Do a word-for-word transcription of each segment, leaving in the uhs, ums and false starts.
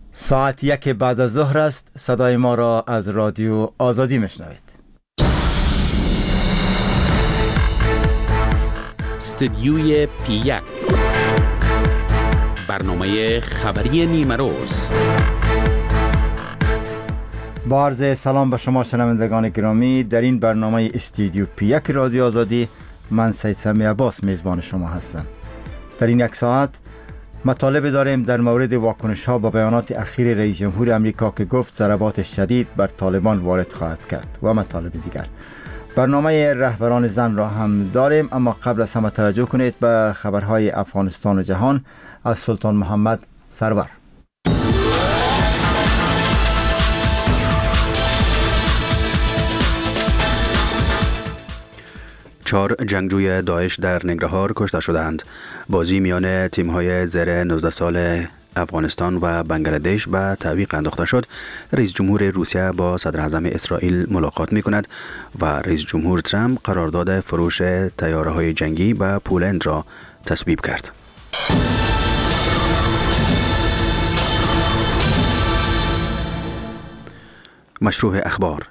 ساعت یک بعد از ظهر است. صدای ما را از رادیو آزادی میشنوید. استدیوی پی یک، برنامه خبری نیمه روز. با عرض سلام به شما شنوندگان گرامی، در این برنامه استودیو پی یک رادیو آزادی من سید سمی عباس میزبان شما هستم. در این یک ساعت مطالب داریم در مورد واکنش ها با بیانات اخیر رئیس جمهور امریکا که گفت ضربات شدید بر طالبان وارد خواهد کرد و مطالب دیگر. برنامه رهبران زن را هم داریم، اما قبل از همه توجه کنید به خبرهای افغانستان و جهان از سلطان محمد سرور. چهار جنگجوی داعش در ننگرهار کشته شدند. بازی میان تیم‌های زیر نوزده سال افغانستان و بنگلادش به تعویق انداخته شد. رئیس جمهور روسیه با صدر اعظم اسرائیل ملاقات می‌کند و رئیس جمهور ترامپ قرارداد فروش طیاره‌های جنگی به پولند را تصویب کرد. مشروع اخبار.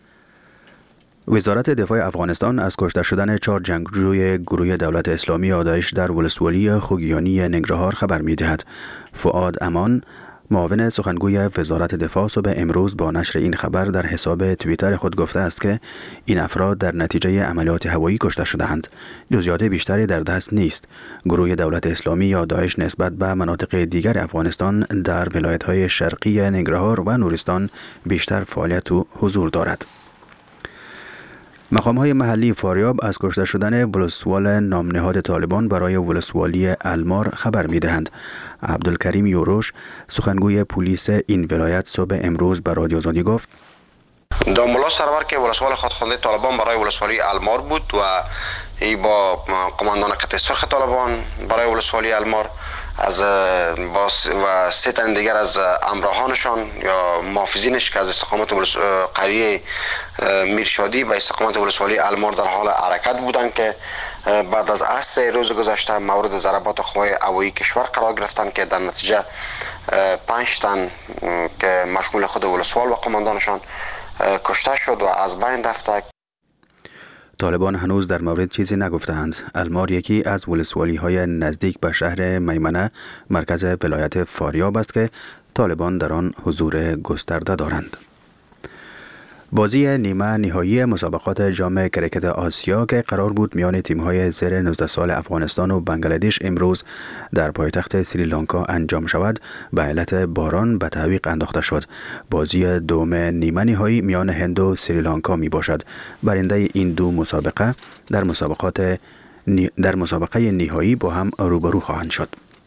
وزارت دفاع افغانستان از کشته شدن چهار جنگجوی گروه دولت اسلامی داعش در ولسوالی خوگیانی ننگرهار خبر می‌دهد. فؤاد امان، معاون سخنگوی وزارت دفاع، صبح امروز با نشر این خبر در حساب توییتر خود گفته است که این افراد در نتیجه عملیات هوایی کشته شده‌اند. جزئیات بیشتری در دست نیست. گروه دولت اسلامی یا داعش نسبت به مناطق دیگر افغانستان در ولایت‌های شرقی ننگرهار و نورستان بیشتر فعالیت و حضور دارد. مقام‌های محلی فاریاب از کشته شدن ولسوال نامنهاد طالبان برای ولسوالی المار خبر می‌دهند. عبدالکریم یوروش، سخنگوی پلیس این ولایت، صبح امروز به رادیو آزادی گفت: دا ملا سرور که ولسوال خودخوانده طالبان برای ولسوالی المار بود و ای با قماندان قطع سرخ طالبان برای ولسوالی المار از با و سه تن دیگر از امراهانشان یا محافظینش که از استقامت قریه میرشادی و استقامت ولسوالی المار در حال حرکت بودند که بعد از عصر روز گذشته مورد ضربات قوای هوایی کشور قرار گرفتند که در نتیجه پنج تن که مشمول خود ولسوال و قماندانشان کشته شد و از بین رفته. طالبان هنوز در مورد چیزی نگفتند. المار یکی از ولسوالی های نزدیک به شهر میمنه، مرکز ولایت فاریاب است که طالبان در آن حضور گسترده دارند. بازی نیمه نهایی مسابقات جام کرکت آسیا که قرار بود میان تیم‌های زیر نوزده سال افغانستان و بنگلادش امروز در پایتخت سریلانکا انجام شود به علت باران به تعویق انداخته شد. بازی دوم نیمه نهایی میان هند و سریلانکا می باشد. برنده این دو مسابقه در مسابقات در مسابقه نهایی با هم روبرو خواهند شد.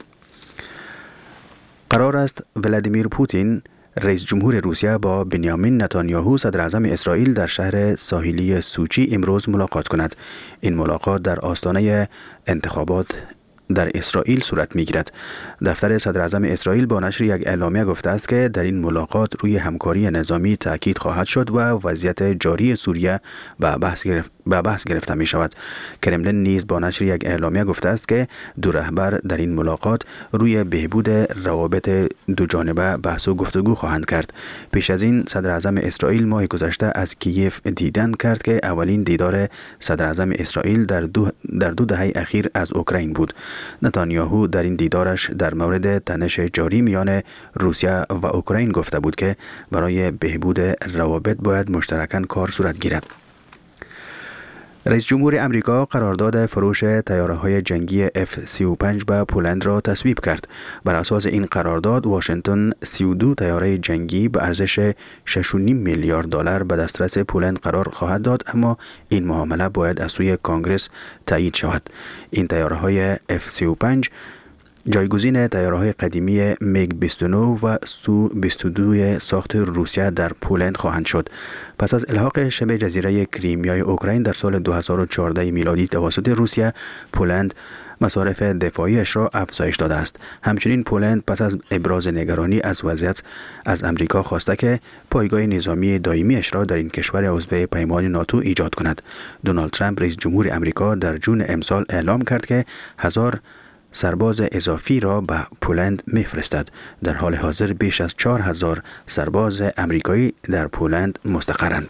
قرار است ولادیمیر پوتین، رئیس جمهور روسیه، با بنیامین نتانیاهو، صدر اعظم اسرائیل، در شهر ساحلی سوچی امروز ملاقات کند. این ملاقات در آستانه انتخابات در اسرائیل صورت می‌گیرد. دفتر صدر اعظم اسرائیل با نشر یک اعلامیه گفته است که در این ملاقات روی همکاری نظامی تاکید خواهد شد و وضعیت جاری سوریه به بحث گرفت به بحث گرفته می شود. کرملین نیز با نشر یک اعلامیه گفته است که دو رهبر در این ملاقات روی بهبود روابط دو جانبه بحث و گفتگو خواهند کرد. پیش از این صدر اعظم اسرائیل ماه گذشته از کیف دیدن کرد که اولین دیدار صدر اعظم اسرائیل در دو در دو دهه اخیر از اوکراین بود. نتانیاهو در این دیدارش در مورد تنش جاری میان روسیه و اوکراین گفته بود که برای بهبود روابط باید مشترکاً کار صورت گیرد. رئیس جمهور امریکا قرارداد فروش طیاره‌های جنگی اف سی و پنج به پولند را تصویب کرد. بر اساس این قرارداد واشنگتن سی و دو طیاره جنگی به ارزش شش و نیم میلیارد دلار به دسترس پولند قرار خواهد داد، اما این معامله باید از سوی کانگرس تایید شود. این طیاره‌های اف سی و پنج جایگزین طیاره‌های قدیمی میگ بیست و نه و سو بیست و دو ساخت روسیه در پولند خواهند شد. پس از الحاق شبه جزیره کریمیای اوکراین در سال دو هزار و چهارده میلادی توسط روسیه، پولند مصارف دفاعیش را افزایش داده است. همچنین پولند پس از ابراز نگرانی از وضعیت از امریکا خواسته که پایگاه نظامی دائمیش را در این کشور عضو پیمان ناتو ایجاد کند. دونالد ترامپ رئیس جمهور امریکا در جون امسال اعلام کرد که هزار سرباز اضافی را به پولند میفرستد. در حال حاضر بیش از چهار هزار سرباز امریکایی در پولند مستقرند.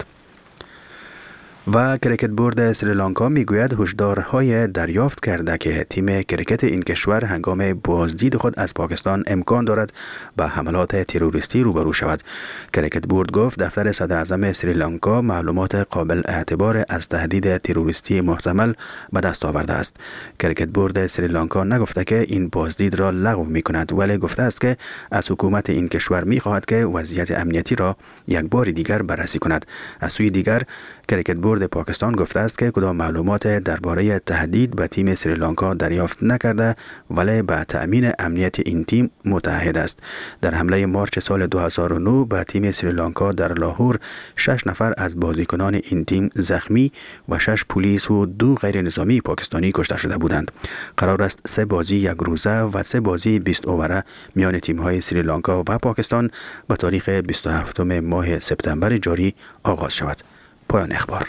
و کریکت بورد سریلانکا میگوید هشدارهای دریافت کرده که تیم کریکت این کشور هنگام بازدید خود از پاکستان امکان دارد با حملات تروریستی روبرو شود. کریکت بورد گفت دفتر صدر اعظم سریلانکا معلومات قابل اعتبار از تهدید تروریستی محتمل به دست آورده است. کریکت بورد سریلانکا نگفته که این بازدید را لغو می کند، ولی گفته است که از حکومت این کشور می خواهد که وضعیت امنیتی را یک بار دیگر بررسی کند. از سوی دیگر کریکت بورد پاکستان گفته است که کدام معلومات درباره تهدید به تیم سریلانکا دریافت نکرده، ولی به تأمین امنیت این تیم متعهد است. در حمله مارچ سال دو هزار و نه به تیم سریلانکا در لاهور شش نفر از بازیکنان این تیم زخمی و شش پلیس و دو غیر نظامی پاکستانی کشته شده بودند. قرار است سه بازی یک روزه و سه بازی بیست اووره میان تیم‌های سریلانکا و پاکستان به تاریخ بیست و هفتم ماه سپتامبر جاری آغاز شود. پایان اخبار.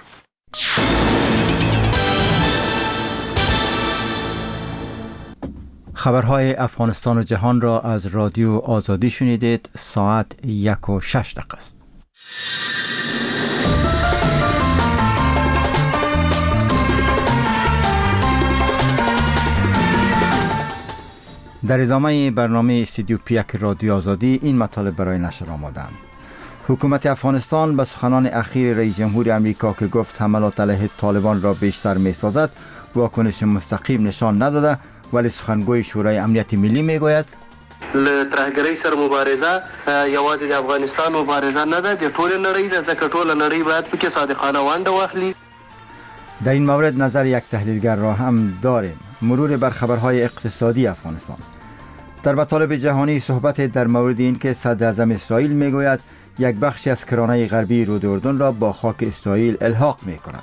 خبرهای افغانستان و جهان را از رادیو آزادی شنیدید. ساعت یک و شش دقیقه است. در ادامه برنامه استودیو پیک رادیو آزادی این مطالب برای نشر آمادند. حکومت افغانستان به سخنان اخیر رئیس جمهور امریکا که گفت حملات علیه طالبان را بیشتر می‌سازد واکنش مستقیم نشان نداده، ولی سخنگوی شورای امنیت ملی میگوید له ترهګرۍ سره مبارزه یوازې د افغانستان مبارزه نه ده، د ټول نړۍ ده، ځکه ټول نړۍ باید پکې صادقانه ونډه واخلي. در این مورد نظر یک تحلیلگر را هم داریم. مرور بر خبرهای اقتصادی افغانستان. در مطالب جهانی صحبت در مورد این که صدر اعظم اسرائیل میگوید یک بخشی از کرانه غربی رود اردن را با خاک اسرائیل الحاق می کند.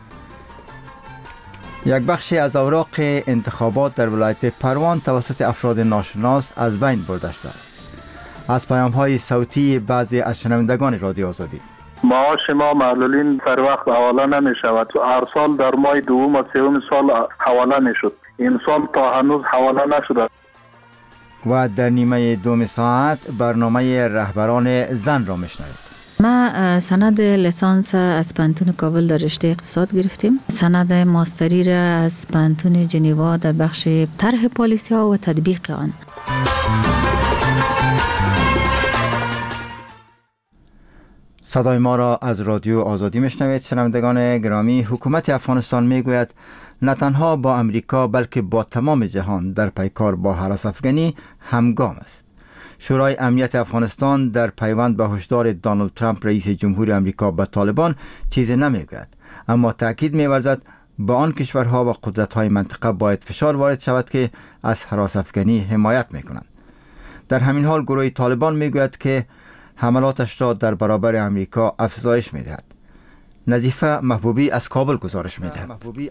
یک بخشی از اوراق انتخابات در ولایت پروان توسط افراد ناشناس از بین برده شده است. از پیام های صوتی بعضی از شنوندگان رادیو آزادی. معاش ما معلولین سر وقت حواله نمی شود. هر سال در ماه دوم و سوم سال حواله می شد. این سال تا هنوز حواله نشده. و در نیمه دوم ساعت برنامه رهبران زن را میشنوید. ما سند لیسانس از پانتون کابل در رشته اقتصاد گرفتیم. سند ماستری را از پانتون جنیوا در بخش طرح پالیسی ها و تطبیق آن. صدای ما را از رادیو آزادی میشنوید. شنوندگان گرامی، حکومت افغانستان میگوید نه تنها با امریکا بلکه با تمام جهان در پیکار با هراس افغانی همگام است. شورای امنیت افغانستان در پیوند به هشدار دونالد ترامپ رئیس جمهور امریکا به طالبان چیزی نمیگوید، اما تاکید می‌ورزد با آن کشورها و قدرت‌های منطقه باید فشار وارد شود که از هراس افغانی حمایت می‌کنند. در همین حال گروه طالبان میگوید که حملاتش را در برابر امریکا افزایش می‌دهد. نظیفه محبوبی از کابل گزارش می‌دهد.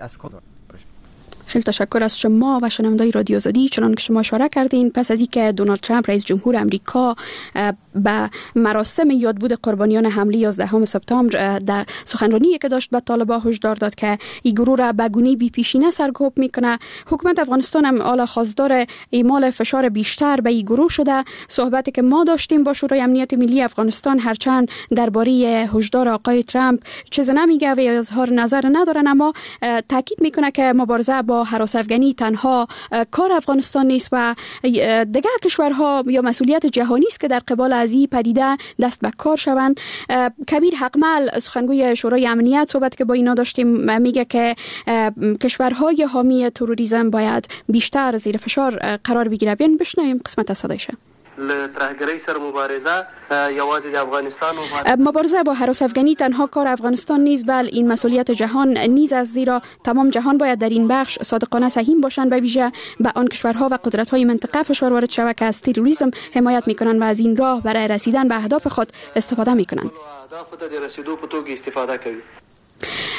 خیلی تشکر از شما و شنوندگان رادیو آزادی. چنان که شما اشاره کردین، پس از اینکه دونالد ترامپ رئیس جمهور امریکا به مراسم یادبود قربانیان حمله یازدهم سپتامبر در سخنرانی که داشت به طالبان هشدار داد که این گروه را به گونه بی پیشینه سرکوب میکنه، حکومت افغانستان هم حالا خواستار اعمال فشار بیشتر به این گروه شده. صحبتی که ما داشتیم با شورای امنیت ملی افغانستان هرچند درباره هشدار آقای ترامپ چیز نمیگه و اظهار نظر ندارن، اما تاکید میکنه که مبارزه با هراس افغانی تنها کار افغانستان نیست و دیگر کشورها یا مسئولیت جهانی است که در قبال از این پدیده دست به کار شوند. کبیر حقمل سخنگوی شورای امنیت صحبت که با اینا داشتیم میگه که کشورهای حامی تروریسم باید بیشتر زیر فشار قرار بگیره. بیان بشنویم قسمت از صدایشه. ترهګرۍ سره مبارزه یوازې د افغانستان مبارزه با هراس افغانی تنها کار افغانستان نیست، بل این مسئولیت جهان نیز است، زیرا تمام جهان باید در این بخش صادقانه سهیم باشند، به ویژه به آن کشورها و قدرت‌های منطقه فشار وارد شود که از تروریسم حمایت می‌کنند و از این راه برای رسیدن به اهداف خود استفاده می‌کنند.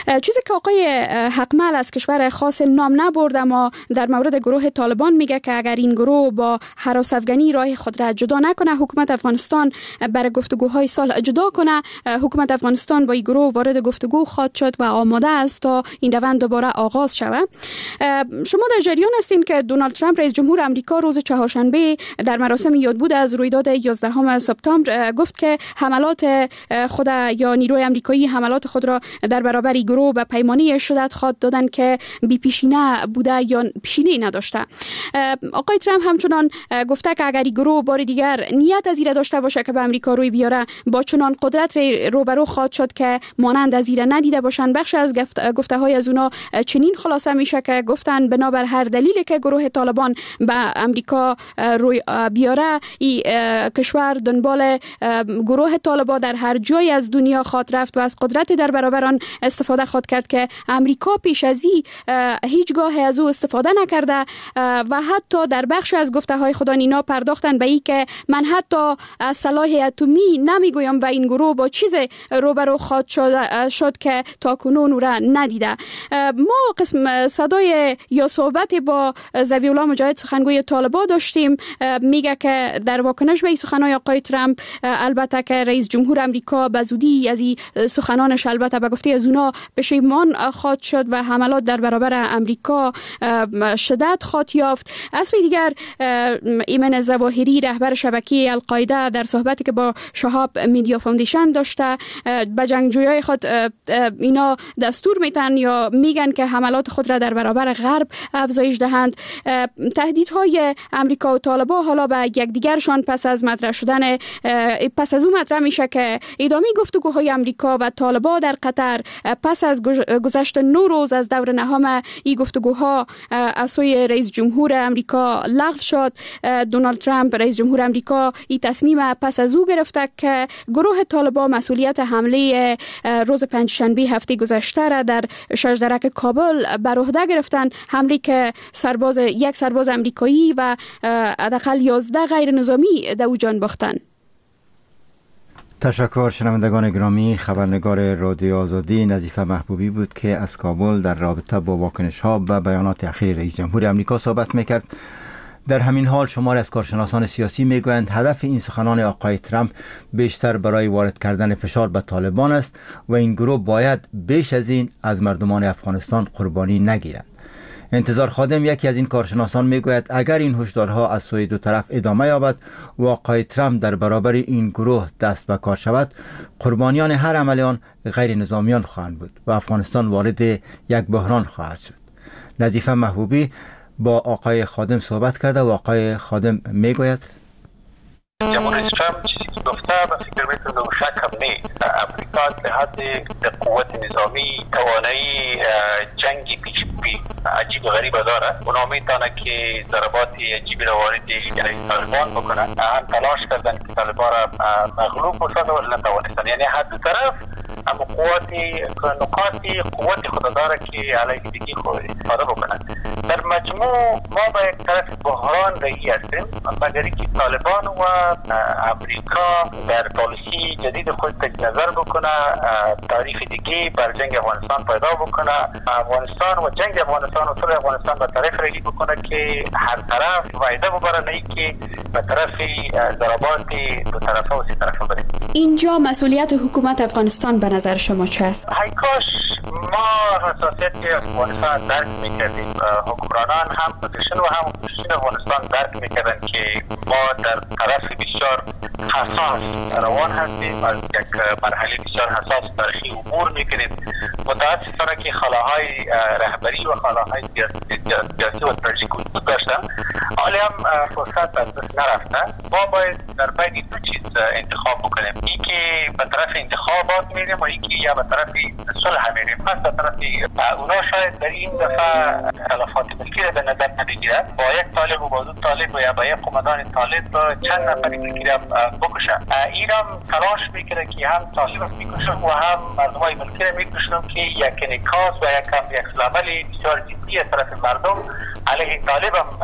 چیزی که آقای حقمل از کشور خاص نام نبرد اما در مورد گروه طالبان میگه که اگر این گروه با هراس افغانی راه خود را جدا نکنه، حکومت افغانستان برای گفتگوهای صلح جدا کنه. حکومت افغانستان با این گروه وارد گفتگو خواهد شد و آماده است تا این روند دوباره آغاز شود. شما در جریان هستین که دونالد ترامپ رئیس جمهور آمریکا روز چهارشنبه در مراسم یادبود از رویداد یازدهم سپتامبر گفت که حملات خود یا نیروی آمریکایی حملات خود را در برابر گروه به پیمانی شدت خواهد دادن که بی پیشینه بوده یا پیشینه نداشته. آقای ترامپ همچنان گفته که اگر این گروه بار دیگر نیت از ایره داشته باشه که به آمریکا روی بیاره، با چنان قدرت روبرو خواهد شد که مانند از ایره ندیده باشند. بخش از گفته های از اونا چنین خلاصه میشه که گفتن بنابر هر دلیلی که گروه طالبان به آمریکا روی بیاره، این کشور دنبال گروه طالبان در هر جای از دنیا خواهد رفت و از قدرت در برابر آن استفاده خواهد کرد که آمریکا پیش از این هیچگاه از او استفاده نکرده. و حتی در بخش از گفته های خود اینا پرداختن به این که من حتی از سلاح اتمی نمیگویم و این گروه با چیز روبرو خواهد شد, شد که تا کنون او را ندیده. ما قسم صدای یا صحبت با ذبیح الله مجاهد سخنگوی طالبان داشتیم، میگه که در واکنش به سخنان آقای ترامپ البته که رئیس جمهور آمریکا به زودی از این سخنانش البته به گفته از اونا پشیمان خواهد شد و حملات در برابر آمریکا شدت خواهد یافت. از سوی دیگر ایمن ظواهری رهبر شبکه القاعده در صحبتی که با شهاب میدیا فاندیشن داشته به جنگجویای خود اینا دستور میتن یا میگن که حملات خود را در برابر غرب افزایش دهند. تهدیدهای آمریکا و طالبان حالا به یکدیگرشان پس از مطرح شدن پس از اون مطرح میشه که ادامه گفتگوهای آمریکا و طالبان در قطر پس از گذشت نو روز از دور نهم این گفتگوها از سوی رئیس جمهور آمریکا لغو شد. دونالد ترامپ رئیس جمهور آمریکا این تصمیم پس از او گرفته که گروه طالبان مسئولیت حمله روز پنجشنبه هفته گذشته را در شجرک کابل بر عهده گرفتن، حمله که سرباز یک سرباز آمریکایی و حداقل یازده غیر نظامی در او جان باختند. تشکر. شنوندگان گرامی، خبرنگار رادیو آزادی نظیفه محبوبی بود که از کابل در رابطه با واکنش ها و بیانات اخیر رئیس جمهور آمریکا صحبت میکرد. در همین حال شماری از کارشناسان سیاسی میگویند هدف این سخنان آقای ترامپ بیشتر برای وارد کردن فشار به طالبان است و این گروه باید بیش از این از مردمان افغانستان قربانی نگیرند. انتظار خادم یکی از این کارشناسان میگوید اگر این هشدارها از سوی دو طرف ادامه یابد و آقای ترامپ در برابر این گروه دست به کار شود، قربانیان هر عملیان غیر نظامیان خواهند بود و افغانستان وارد یک بحران خواهد شد. نظیفه محبوبی با آقای خادم صحبت کرده و آقای خادم میگوید جمهوری ترامپ چیزی که گفته به فکر میکنم و شک هم نیست. امریکا به حد قوت نظامی توانایی جنگی پیش بی عجیب و غریب داره. اونا میتونه که ضربات عجیبی را وارد طالبان بکنه. هم تلاش کردن که طالبان را مغلوب بسازه ولی نتوانستن. یعنی هر دو طرف اما قوت نقاطی قوت خود داره که علیه دیگه خود استفاده بکنه. در مجموع ما به یک طرف بحران رایی هستیم، مگر که طالبان و امریکا در پالیسی جدید خود تجدید نظر بکنه، تعریف دیگه بر جنگ افغانستان پیدا بکنه، افغانستان و جنگ افغانستان و صلح افغانستان به طرف رایی بکنه که هر طرف وعده ببره، نه که به طرف ضربات دو طرفه و سه طرفه بره. اینجا مسئولیت حکومت افغانستان به نظر شما چه است؟ های کاش ما حساسیت افغانستان درک میکردیم، حکمرانان هم پوزیشن و هم پوزیشن افغانستان درک میکردن که ما در طرف بسیار حساس روان هستیم، از یک مرحله بسیار حساس تاریخی عبور میکنیم. متاسفانه که خلاهای رهبری و خلاهای سیاسی و استراتژیک وجود داشتن، حالی هم فرصت از دست نرفته. ما باید در بین دو چیز انتخاب بکنیم، ای که به طرف انتخابات میریم و ای که یا به طرف صلح میریم. پس به طرف اونا شاید در این دفعه تلفات ملکی را به نظر نمیگیرن، با یک طالب و با دو طالب و یا با یک قماندان طالب چند نفری ملکی را بکشن. این هم تلاش میکنه که هم طالب میکشن و هم مردمای ملکی را میکشن که یک انعکاس و یک یک عمل بسیار جدی از طرف مردم علیه طالب هم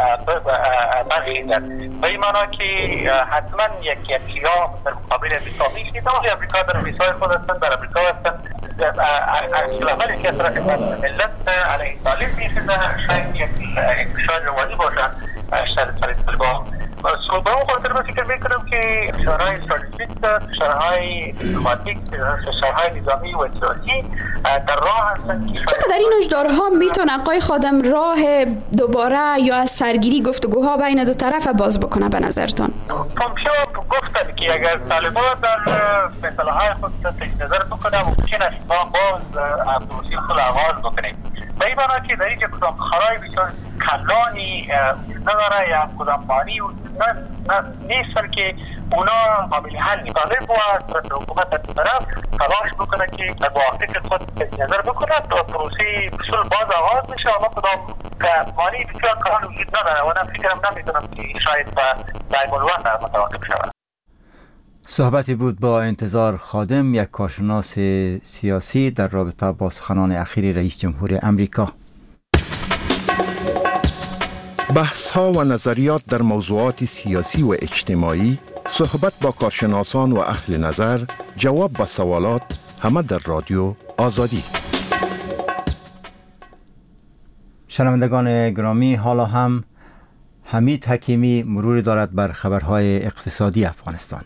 برخیزد. به این معنا که حتما یک یک سیاه در مقابل امریکا میگیرد. امریکا در امریکای خود هستن، در امریکا هستن اختلافاتی که از طرف ملت علیه طالب میخیزه شاید یک انتشار روانی باشه سر طالبان. به اون خاطر من فکر میکنم که فشارهای استراتژیک، فشارهای دیپلماتیک، فشارهای نظامی و سیاسی در راه هستند که چقدر این هشدارها میتونه آقای خادم راه دوباره یا از سرگیری گفتگوها بین دو طرف باز بکنه به نظرتان؟ پامپیو گفتن که اگر طالبان در فیصله‌های خود تجدید نظر بکنه ممکن است ما باز پروسه خود آغاز بکنیم. به این معنی که در اینجا کدام خرای بسیار کلانی نداره یا کدام مانی نیستن که اونا قابل حل نیست. طالب و حکومت در طرف تلاش بکنه که با فکر خود تجدید نظر بکنه و پروسه بسیار باز آغاز میشه. اما کدام مانی بسیار کلان وجود نداره و من فکرم نمیتونم که شاید در ملوان متوقف شود. صحبتی بود با انتظار خادم، یک کارشناس سیاسی در رابطه با سخنان اخیر رئیس جمهور امریکا. بحث ها و نظریات در موضوعات سیاسی و اجتماعی، صحبت با کارشناسان و اهل نظر، جواب به سوالات، همه در رادیو آزادی. شنوندگان گرامی، حالا هم حمید حکیمی مروری دارد بر خبرهای اقتصادی افغانستان.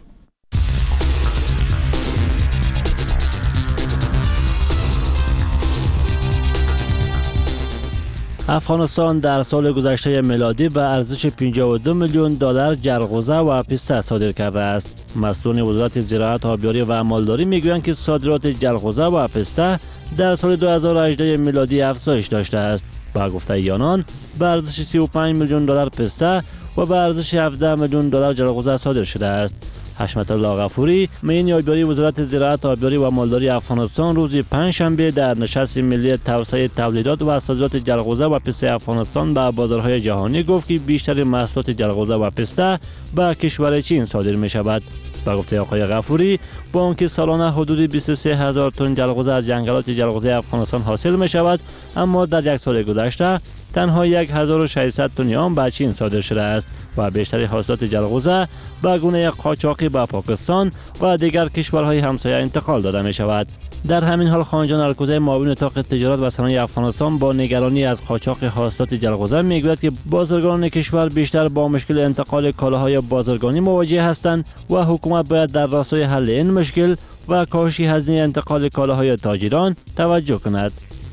افغانستان در سال گذشته میلادی به ارزش پنجاه و دو میلیون دلار جلغوزه و پسته صادر کرده است. مسئولان وزارت زراعت، آبیاری و مالداری میگویند که صادرات جلغوزه و پسته در سال دو هزار و هجده میلادی افزایش داشته است. با گفته آنان به ارزش سی و پنج میلیون دلار پسته و به ارزش هفده میلیون دلار جلغوزه صادر شده است. حشمت الله غفوری، معین آبیاری وزارت زراعت، آبیاری و مالداری افغانستان روز پنجشنبه در نشست ملی توسعه تولیدات و صادرات جلغوزه و پسته افغانستان به بازارهای جهانی گفت که بیشتر محصولات جلغوزه و پسته به کشور چین صادر می شود. با گفته آقای غفوری، با آنکه سالانه حدود بیست و سه هزار تن جلغوزه از جنگلات جلغوزه افغانستان حاصل می شود، اما در یک سال گذشته تنها هزار و ششصد تن آن به چین صادر شده است و بیشتر حاصلات جلغوزه به گونه قاچاقی به پاکستان و دیگر کشورهای همسایه انتقال داده می شود. در همین حال خانجان الکوزی، معاون اتاق تجارت و صنایع افغانستان، با نگرانی از قاچاق حاصلات جلغوزه میگوید که بازرگانان کشور بیشتر با مشکل انتقال کالاهای بازرگانی مواجه هستند و حکومت باید در راستای حل این مشکل و کاهش هزینه انتقال کالاهای تاجران توجه کند.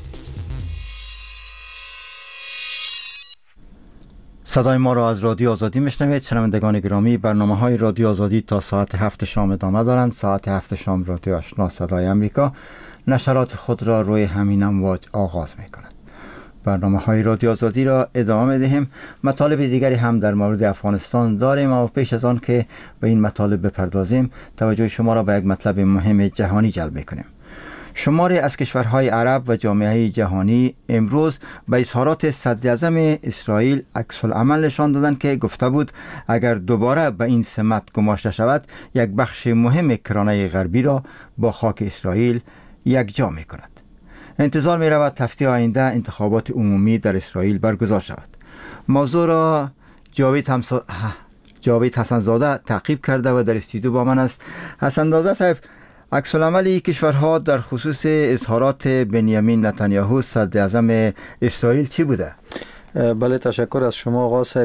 صدای ما را از رادیو آزادی میشنوید. شنوندگان گرامی، برنامه های رادیو آزادی تا ساعت هفت شام ادامه دارند. ساعت هفت شام رادیو آشنا صدای امریکا نشرات خود را روی همین امواج آغاز می کند. برنامه های رادیو آزادی را ادامه دهیم. مطالب دیگری هم در مورد افغانستان داریم، اما پیش از آن که به این مطالب بپردازیم، توجه شما را به یک مطلب مهم جهانی جلب میکنیم. شماری از کشورهای عرب و جامعه جهانی امروز به اظهارات صدراعظم اسرائیل عکس العمل نشان دادند که گفته بود اگر دوباره به این سمت گماشته شود، یک بخش مهم کرانه غربی را با خاک اسرائیل یکجا می کند. انتظار می رود هفته آینده انتخابات عمومی در اسرائیل برگزار شود. موضوع را جاوید همسا... جاوید حسنزاده تعقیب کرده و در استودیو با من است. حسنزاده صاحب، عکس العمل کشورها در خصوص اظهارات بنیامین نتانیاهو صدراعظم اسرائیل چی بوده؟ بله، تشکر از شما آقا صاحب.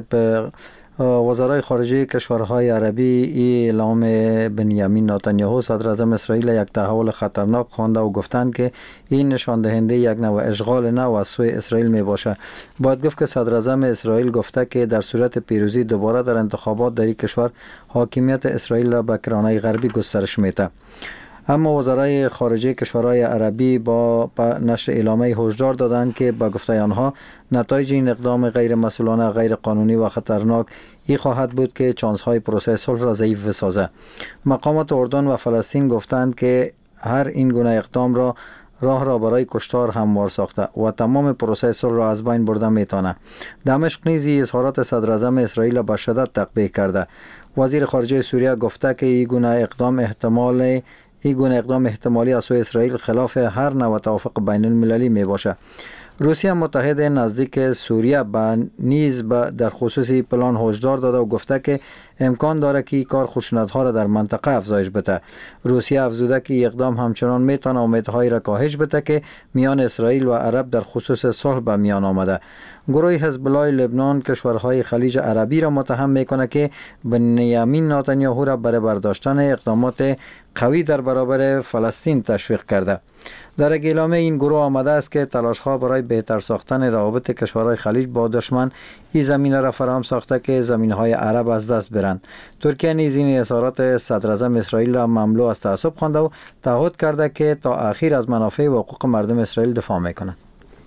وزرای خارجه کشورهای عربی اعلام بنیامین نتانیاهو صدراعظم اسرائیل یک تحول خطرناک خوانده و گفتند که این نشان دهنده یک نوع اشغال نو از سوی اسرائیل می باشه. باید گفت که صدراعظم اسرائیل گفته که در صورت پیروزی دوباره در انتخابات در این کشور حاکمیت اسرائیل را به کرانه غربی گسترش میده. اما وزرای خارجه کشورهای عربی با نشر اعلامیه هشدار دادند که با گفته آنها نتایج این اقدام غیر مسئولانه، غیر قانونی و خطرناک ای خواهد بود که چانس‌های پروسه صلح را ضعیف بسازد. مقامات اردن و فلسطین گفتند که هر این گونه اقدام را راه را برای کشتار هموار ساخته و تمام پروسه صلح را از بین برده میتونه. دمشق نیز اظهارات صدراعظم اسرائیل به شدت تقبیح کرده. وزیر خارجه سوریه گفته که این گونه اقدام احتمال این گونه اقدام احتمالی از سوی اسرائیل خلاف هر نوع توافق بین المللی می باشه. روسیه متحد نزدیک سوریه با نیز در خصوصی پلان هشدار داده و گفته که امکان داره که کار خشونت‌ها را در منطقه افزایش بده. روسیه افزوده که اقدام همچنان میتونه امیدهای را کاهش بده که میان اسرائیل و عرب در خصوص صلح به میان آمده. گروه حزب الله لبنان کشورهای خلیج عربی را متهم میکنه که بنیامین نتانیاهو را برای برداشتن اقدامات قوی در برابر فلسطین تشویق کرده. در اعلامیه این گروه آمده است که تلاش‌ها برای بهتر ساختن روابط کشورهای خلیج با دشمن این زمینه را فراهم ساخته که زمینهای عرب از دست برند. ترکیه نیز این اظهارات صدر اعظم اسرائیل را مملو از تعصب خوانده و تعهد کرده که تا اخیر از منافع و حقوق مردم اسرائیل دفاع میکنند.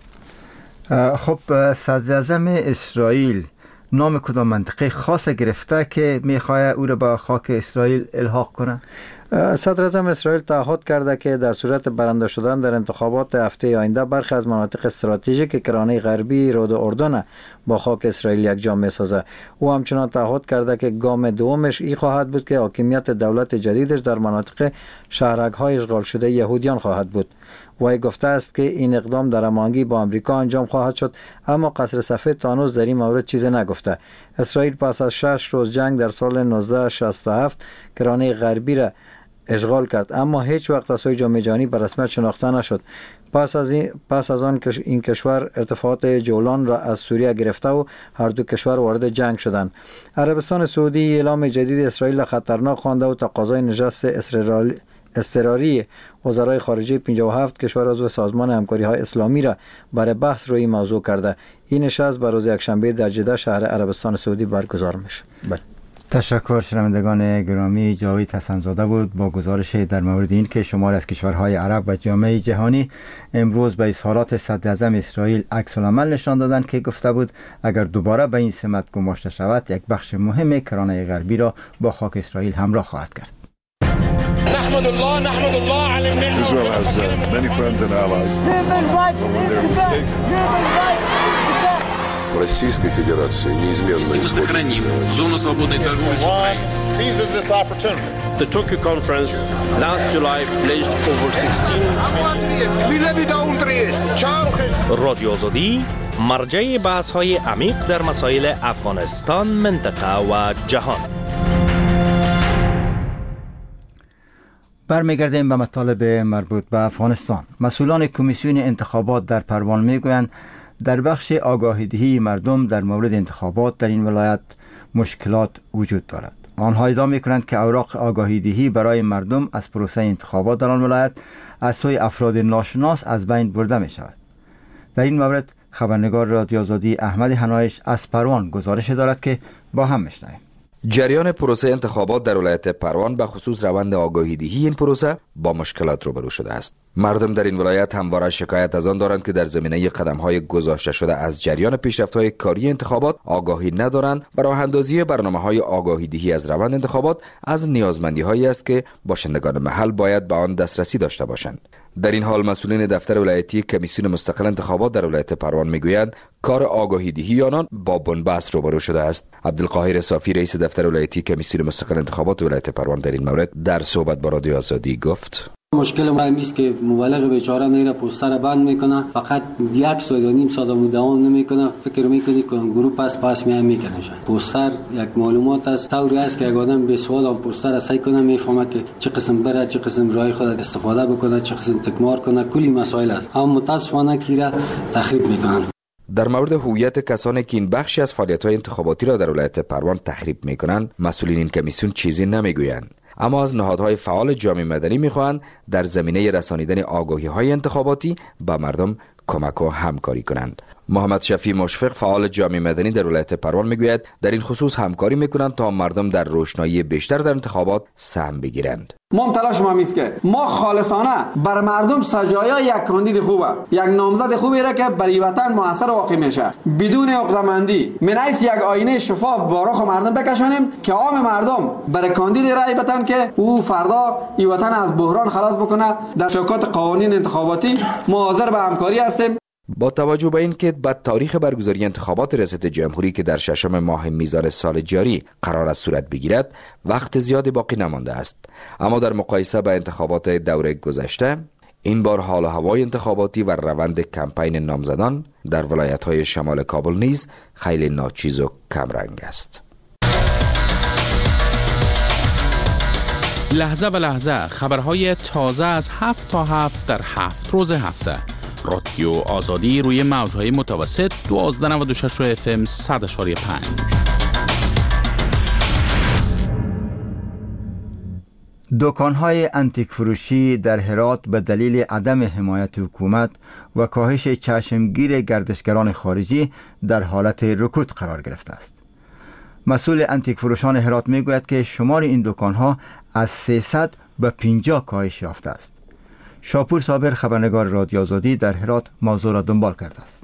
خب صدر اعظم اسرائیل نام کدام منطقه خاص گرفته که میخواه او را به خاک اسرائیل الحاق کنه؟ صدر اعظم اسرائیل تعهد کرده که در صورت برنده شدن در انتخابات هفته آینده برخی از مناطق استراتژیک کرانه غربی رود اردن با خاک اسرائیل یکجا میسازه. او همچنان تعهد کرده که گام دومش ای خواهد بود که حاکمیت دولت جدیدش در مناطق شهرک‌های اشغال شده یهودیان خواهد بود. وی گفته است که این اقدام در هماهنگی با آمریکا انجام خواهد شد، اما قصر سفید تا هنوز در این مورد چیزی نگفته. اسرائیل پس از شش روز جنگ در سال نوزده شصت و هفت کرانه غربی را اشغال کرد، اما هیچ وقت از سوی جامعه جهانی به رسمیت شناخته نشد. پس از این پس از آن این کشور ارتفاعات جولان را از سوریه گرفته و هر دو کشور وارد جنگ شدند. عربستان سعودی اعلام جدید اسرائیل خطرناک خوانده و تقاضای نشست اضطراری وزرای خارجه پنجاه و هفت کشور عضو سازمان همکاری‌های اسلامی را برای بحث روی موضوع کرده. این نشست بر روز یکشنبه در جده شهر عربستان سعودی برگزار میشه. تشکر. شنوندگان گرامی، جاوید حسن‌زاده بود با گزارش در مورد این که شماری از کشورهای عرب و جامعه جهانی امروز به اظهارات صدر اعظم اسرائیل عکس العمل نشان دادند که گفته بود اگر دوباره به این سمت گماشته شود یک بخش مهم کرانه غربی را با خاک اسرائیل همراه خواهد کرد. نحمد الله نحمد الله على النعمة. Israel has uh, many friends and allies. But when they're mistaken. Российской Федерации неизменно сохраним зону свободной торговли с Украиной. Seizes this opportunity. The Tokyo conference last July pledged over sixteen رادیو آزادی مرجع بحث‌های عمیق در مسائل افغانستان، منطقه و جهان. برمیگردیم به مطالب مربوط به افغانستان. مسئولان کمیسیون انتخابات در پروان میگویند در بخش آگاهی‌دهی مردم در مورد انتخابات در این ولایت مشکلات وجود دارد. آنها ادعا می‌کنند که اوراق آگاهی‌دهی برای مردم از پروسه انتخابات در آن ولایت از سوی افراد ناشناس از بین برده می‌شود. در این مورد خبرنگار رادیو آزادی احمد حنایش از پروان گزارش دارد که با هم می‌شنویم. جریان پروسه انتخابات در ولایت پروان به خصوص روند آگاهی‌دهی این پروسه با مشکلات روبرو شده است. مردم در این ولایت همواره شکایت از آن دارند که در زمینه قدم‌های گذاشته شده از جریان پیشرفت‌های کاری انتخابات آگاهی ندارند. و راه‌اندازی برنامه‌های آگاهی‌دهی از روند انتخابات از نیازمندی‌هایی است که باشندگان محل باید به آن دسترسی داشته باشند. در این حال مسئولین دفتر ولایتی کمیسیون مستقل انتخابات در ولایت پروان میگویند کار آگاهی‌دهی آنان با بنبست روبرو شده است. عبدالقاهر صافی رئیس دفتر ولایتی کمیسیون مستقل انتخابات ولایت پروان در این مورد در صحبت با رادیو آزادی گفت: مشکل ما این است که مبلغ بیچاره میره پوستر بند میکنه، فقط یک ساعت و نیم ساعت دوام نمیکنه، فکر میکنی که گروه پس پس میام میکنه. پوستر یک معلومات است، طوری است که اگر آدم به سوال اون پوستر اسای کنه میفهمه که چه قسم بره، چه قسم راه خود استفاده بکنه، چه قسم تکمار کنه، کلی مسائل است. اما متاسفانه کیره تخریب میکنن. در مورد هویت کسانی که این بخشی از فعالیت‌های انتخاباتی را در ولایت پروان تخریب میکنند، مسئولین این کمیسیون چیزی نمیگویند. اما از نهادهای فعال جامعه مدنی میخواهند در زمینه رسانیدن آگاهی‌های انتخاباتی به مردم کمک و همکاری کنند. محمد شفیع مشفق فعال جامعه مدنی در ولایت پروان میگوید در این خصوص همکاری میکنند تا مردم در روشنایی بیشتر در انتخابات سهم بگیرند. ما تلاش ما میست که ما خالصانه بر مردم سجایا یک کاندید خوبه، یک نامزد خوبی را که برای وطن موثر واقع میشه، بدون عقده‌مندی من حیث یک آینه شفاف با رخ مردم بکشانیم که عام مردم برای کاندید رای بدن که او فردا این وطن از بحران خلاص بکنه. در شکایت قوانین انتخاباتی ما حاضر به همکاری هستیم. با توجه به اینکه بعد تاریخ برگزاری انتخابات ریاست جمهوری که در ششم ماه میزان سال جاری قرار است صورت بگیرد وقت زیادی باقی نمانده است، اما در مقایسه با انتخابات دوره گذشته این بار حال و هوای انتخاباتی و روند کمپین نامزدان در ولایت‌های شمال کابل نیز خیلی ناچیز و کمرنگ است. لحظه به لحظه خبرهای تازه از هفت تا هفت در هفت روز هفته. رادیو آزادی روی موج‌های متوسط دوازده نود و شش اف ام صد و پنج. دکان‌های انتیک فروشی در هرات به دلیل عدم حمایت حکومت و کاهش چشمگیر گردشگران خارجی در حالت رکود قرار گرفته است. مسئول انتیک فروشان هرات میگوید که شمار این دکان‌ها از سیصد به پنجاه کاهش یافته است. شاپور صابر خبرنگار رادیو آزادی در هرات موضوع را دنبال کرده است.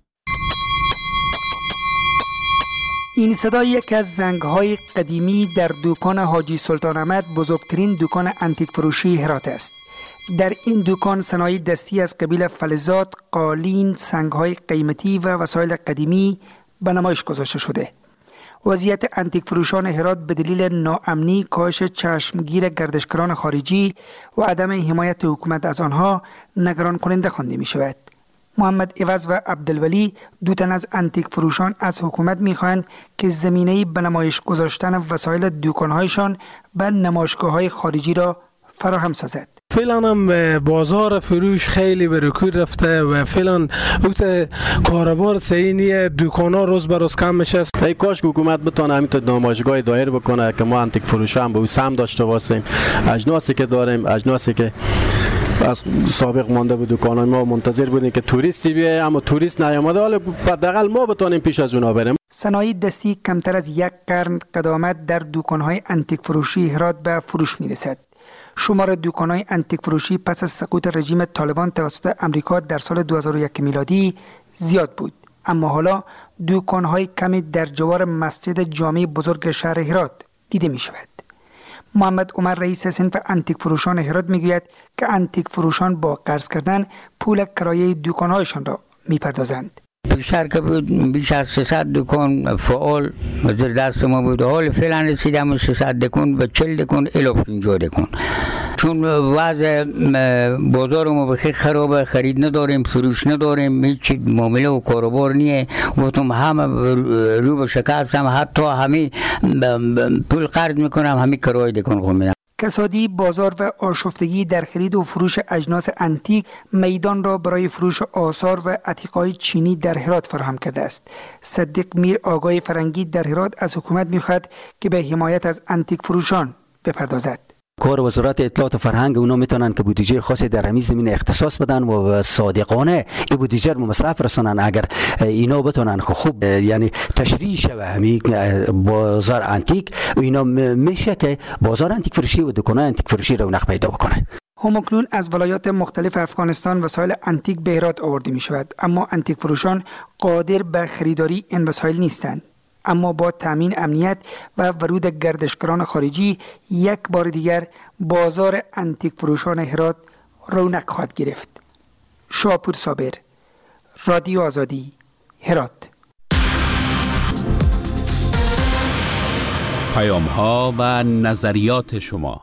این صدا یک از زنگ‌های قدیمی در دکان حاجی سلطان احمد، بزرگترین دکان انتیک فروشی هرات است. در این دکان صنایع دستی از قبیل فلزات، قالین، سنگ‌های قیمتی و وسایل قدیمی به نمایش گذاشته شده. وضعیت انتیک فروشان هرات به دلیل ناامنی، کاهش چشمگیر گردشگران خارجی و عدم حمایت حکومت از آنها نگران کننده خوانده می شود. محمد عوض و عبدالولی، دو تن از انتیک فروشان، از حکومت می‌خواهند که زمینه‌ای به نمایش گذاشتن وسایل دکان‌هایشان به نمایشگاه‌های خارجی را فراهم سازد. فعلا هم بازار فروش خیلی به رکود رفته و فعلا وقت کاروبار سینی دکانا روز به روز کم میشه. ای کاش حکومت بتونه همین نمایشگاه دایر بکنه که ما انتیک فروش هم به او سهم داشته باشیم. اجناسی که داریم، اجناسی که از سابق مانده بود دکانای ما، منتظر بودیم که توریستی بیایه اما توریست نیامده، حالا حداقل ما بتونیم پیش از اونا بریم. صنایع دستی کمتر از یک قرن قدامت در دکان‌های انتیک فروشی هرات به فروش میرسد. شمار دکان‌های انتیک فروشی پس از سقوط رژیم طالبان توسط امریکا در سال دو هزار و یک میلادی زیاد بود، اما حالا دکان‌های کمی در جوار مسجد جامع بزرگ شهر هرات دیده می‌شود. محمد عمر رئیس صنف انتیک فروشان هرات میگوید که انتیک فروشان با قرض کردن پول کرایه دکان‌هایشان را می‌پردازند. بیشتر که بود بیش از سیصد دکان فعال زیر دست ما بود، حال فعلا رسیدم سیصد دکان به چهل دکان الی پنجاه دکان. چون وضع بازار ما بخیر خرابه، خرید نداریم، فروش نداریم، هیچ معامله و کاروبار نیه. گفتم همه رو به شکستم، حتی همه پول قرض میکنم، همه کرایه دکان خود میدم. کسادی، بازار و آشفتگی در خرید و فروش اجناس انتیک میدان را برای فروش آثار و عتیقه‌های چینی در هرات فراهم کرده است. صدیق میر آقای فرنگی در هرات از حکومت می‌خواهد که به حمایت از انتیک فروشان بپردازد. کار وزارت اطلاعات و فرهنگ اونا میتونن که بودجه خاصی در همین زمینه اختصاص بدن و صادقانه این بودجه رو مصرف رسونن. اگر اینا بتونن خوب یعنی تشریح شوه همین بازار انتیک و اینا میشه که بازار انتیک فروشی و دکان‌های انتیک فروشی رونق پیدا بکنه. همکنون از ولایات مختلف افغانستان وسایل انتیک به هرات آورده می شود، اما انتیک فروشان قادر به خریداری این وسایل نیستند. اما با تامین امنیت و ورود گردشگران خارجی یک بار دیگر بازار انتیک فروشان هرات رونق خواهد گرفت. شاپور صابر، رادیو آزادی، هرات. پیام ها و نظریات شما.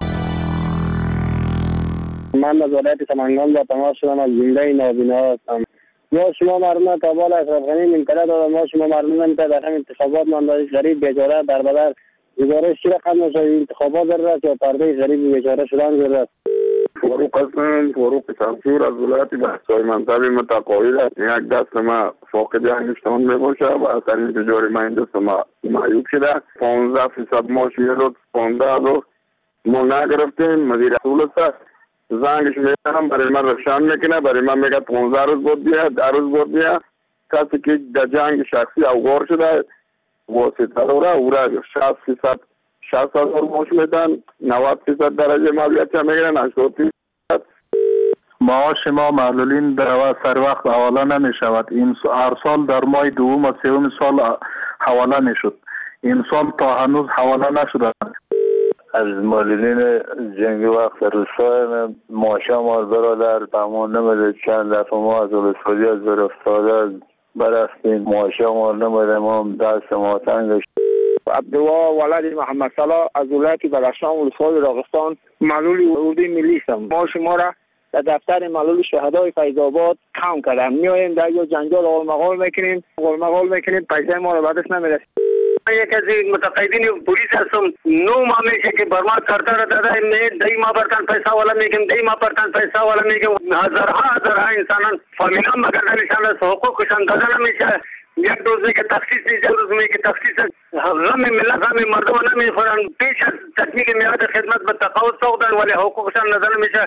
من نظریات سمنگان با تماس شدم از زنده نابینا هستم. ما شما مردم تابال اشرف غنی منطقه دادم، ما شما مردم در داخل انتخابات مانداری غریب بیچاره در بدر گزارش چی رقم نشد انتخابات ضرورت یا پرده غریب بیچاره شدن ضرورت. فاروق هستم، فاروق شمشور از ولایت بحثای منطقه متقاعد است. یک دست ما فاقد انگشتان میباشه و از این تجاری من دست ما معیوب شده. پانزده فیصد ماش میرد، پانزده هزار ما نگرفتیم. مدیر رسول است زنگش میزنم برای من روشن میکنه، برای من میگه پانزده روز بود بیا، ده روز بود بیا. کسی که در جنگ شخصی اوگار شده واسطه رو او را شصت فیصد شصت هزار ماش میدن، نود فیصد درجه مالیات میگیرن، هشتاد فیصد. معاش ما معلولین در سر وقت حواله نمی شود. این هر سال در ماه دوم و سوم سال حواله میشد، این سال تا هنوز حواله نشده. از معلولین جنگی وقت روستای ماشا مال برادر بهمان نمیده. چند دفعه ما از ولسوالی از برفتاده برفتیم، ماشا مال نمیده، ما هم دست ما تنگش. عبدالله ولد محمد صلاح از ولایت بدخشان ولسوالی راغستان معلول ورودی ملی هستم. معاش ما را در دفتر معلول شهدای فیض آباد کم کردن. میایم در یه جنجال غلمغال میکنیم غلمغال میکنیم پیسه ما رو بعدش نمیرسه. یک از متقاعدین پلیس هستم، نو ماه میشه که بر ما سرتر داده دی ما برتن پیسه والا میگم دی ما برتن پیسه والا میگم هزارها هزارها انسانان فامیلا مگردنشان از حقوقشان داده نمیشه. یک روزی که تخصیص نیست، روز می که تخصیص غم ملت غم مردم نمیخورن. پیش از تطبیق میعاد خدمت به تقاعد سوقدن ولی حقوقشان داده نمیشه.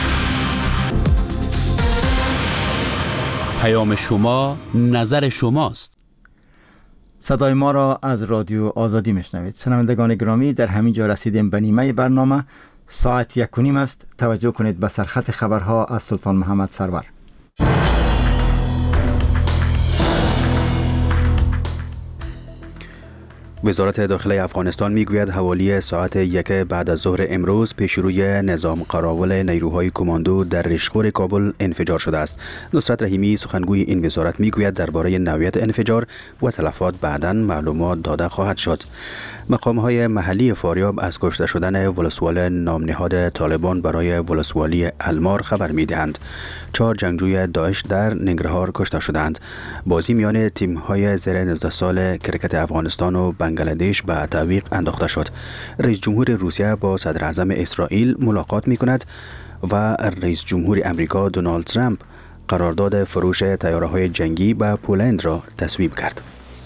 پیام شما نظر شماست. صدای ما را از رادیو آزادی میشنوید. شنوندگان گرامی، در همین جا رسیدیم به نیمه برنامه. ساعت یک و نیم است. توجه کنید به سرخط خبرها از سلطان محمد سرور. وزارت داخلی افغانستان میگوید حوالی ساعت یک بعد از ظهر امروز پیشروی نظام قراول نیروهای کماندو در رشخور کابل انفجار شده است. نصرت رحیمی سخنگوی این وزارت میگوید درباره نوعیت انفجار و تلفات بعداً معلومات داده خواهد شد. مقام‌های محلی فاریاب از کشته شدن ولسوال نامنهاد طالبان برای ولسوالی المار خبر می‌دهند. چهار جنگجوی داعش در ننگرهار کشته شدند. بازی میان تیم‌های زیر نوزده سال کرکت افغانستان و بنگلادش به تعویق انداخته شد. رئیس جمهور روسیه با صدر اعظم اسرائیل ملاقات می‌کند و رئیس جمهور امریکا دونالد ترامپ قرارداد فروش طیاره‌های جنگی به پولند را تصویب کرد.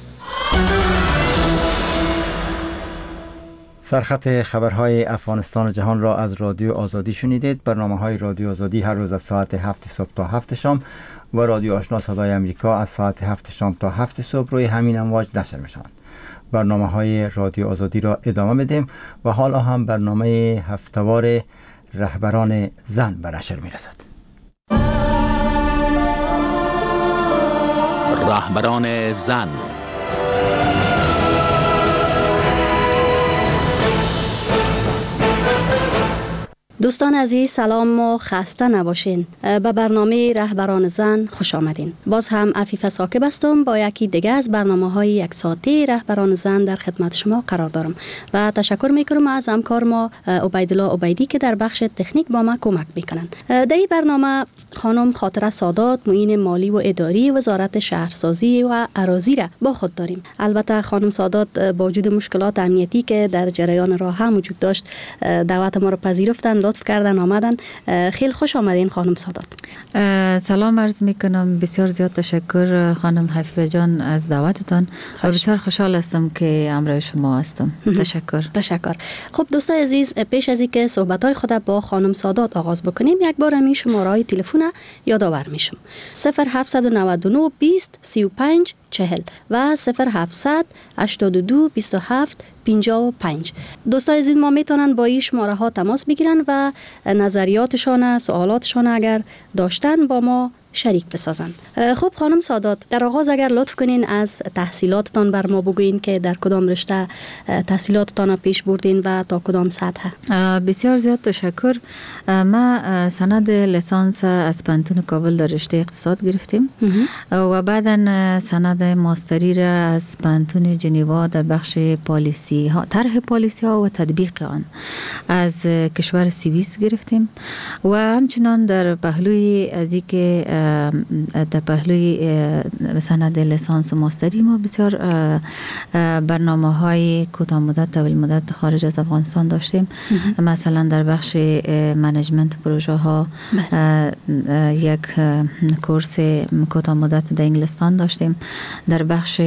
سرخط خبرهای افغانستان و جهان را از رادیو آزادی شنیدید. برنامه‌های رادیو آزادی هر روز از ساعت هفت صبح تا هفت شام و رادیو آشنا صدای امریکا از ساعت هفت شام تا هفت صبح روی همین امواج نشر می‌شوند. برنامه‌های رادیو آزادی را ادامه میدیم و حالا هم برنامه هفته‌وار رهبران زن به نشر می‌رسد. رهبران زن. دوستان عزیز، سلام و خسته نباشین. به برنامه رهبران زن خوش آمدین. باز هم عفیفه ساکب هستم با یکی دیگه از برنامه های یک ساعته رهبران زن در خدمت شما قرار دارم و تشکر میکنم از همکار ما عبیدالله عبیدی که در بخش تکنیک با ما کمک میکنن. در این برنامه خانم خاطره سادات، معین مالی و اداری وزارت شهرسازی و اراضی را با خود داریم. البته خانم سادات با وجود مشکلات امنیتی که در جریان راه هم وجود داشت دعوت ما را پذیرفتن، لطف کردن آمدن. خیلی خوش آمدین خانم سادات. سلام عرض میکنم، بسیار زیاد تشکر خانم حفیظه جان از دعوتتان و بسیار خوشحال هستم که همراه شما هستم. تشکر. تشکر. خب دوستان عزیز، پیش از اینکه صحبت‌های خود با خانم سادات آغاز بکنیم یک بار همین شماره‌های تلفن یادآور میشم. صفر هفت نه نه بیست سی و پنج چهل و صفر هفتصد هشتاد و دو بیست و هفت پنجاه و پنج. دوستان عزیز ما میتونن با این شماره ها تماس بگیرن و نظریاتشان، سوالاتشان اگر داشتن با ما شریک بسازن. خب خانم سادات، در آغاز اگر لطف کنین از تحصیلاتتان بر ما بگوین که در کدام رشته تحصیلاتتان پیش بردین و تا کدام سطح؟ بسیار زیاد تشکر. ما سند لیسانس از پانتون کابل در رشته اقتصاد گرفتیم و بعدا سند ماستری را از پانتون جنیوا در بخش پالیسی ها، طرح پالیسی ها و تطبیق آن از کشور سوئیس گرفتیم و همچنان در پهلوی از اینکه در پهلوی سند لیسانس ماستری ما بسیار برنامه های کوتاه مدت، طویل مدت خارج از افغانستان داشتیم. مثلا در بخش منیجمنت پروژه ها یک کورس کوتاه مدت در انگلستان داشتیم. در بخش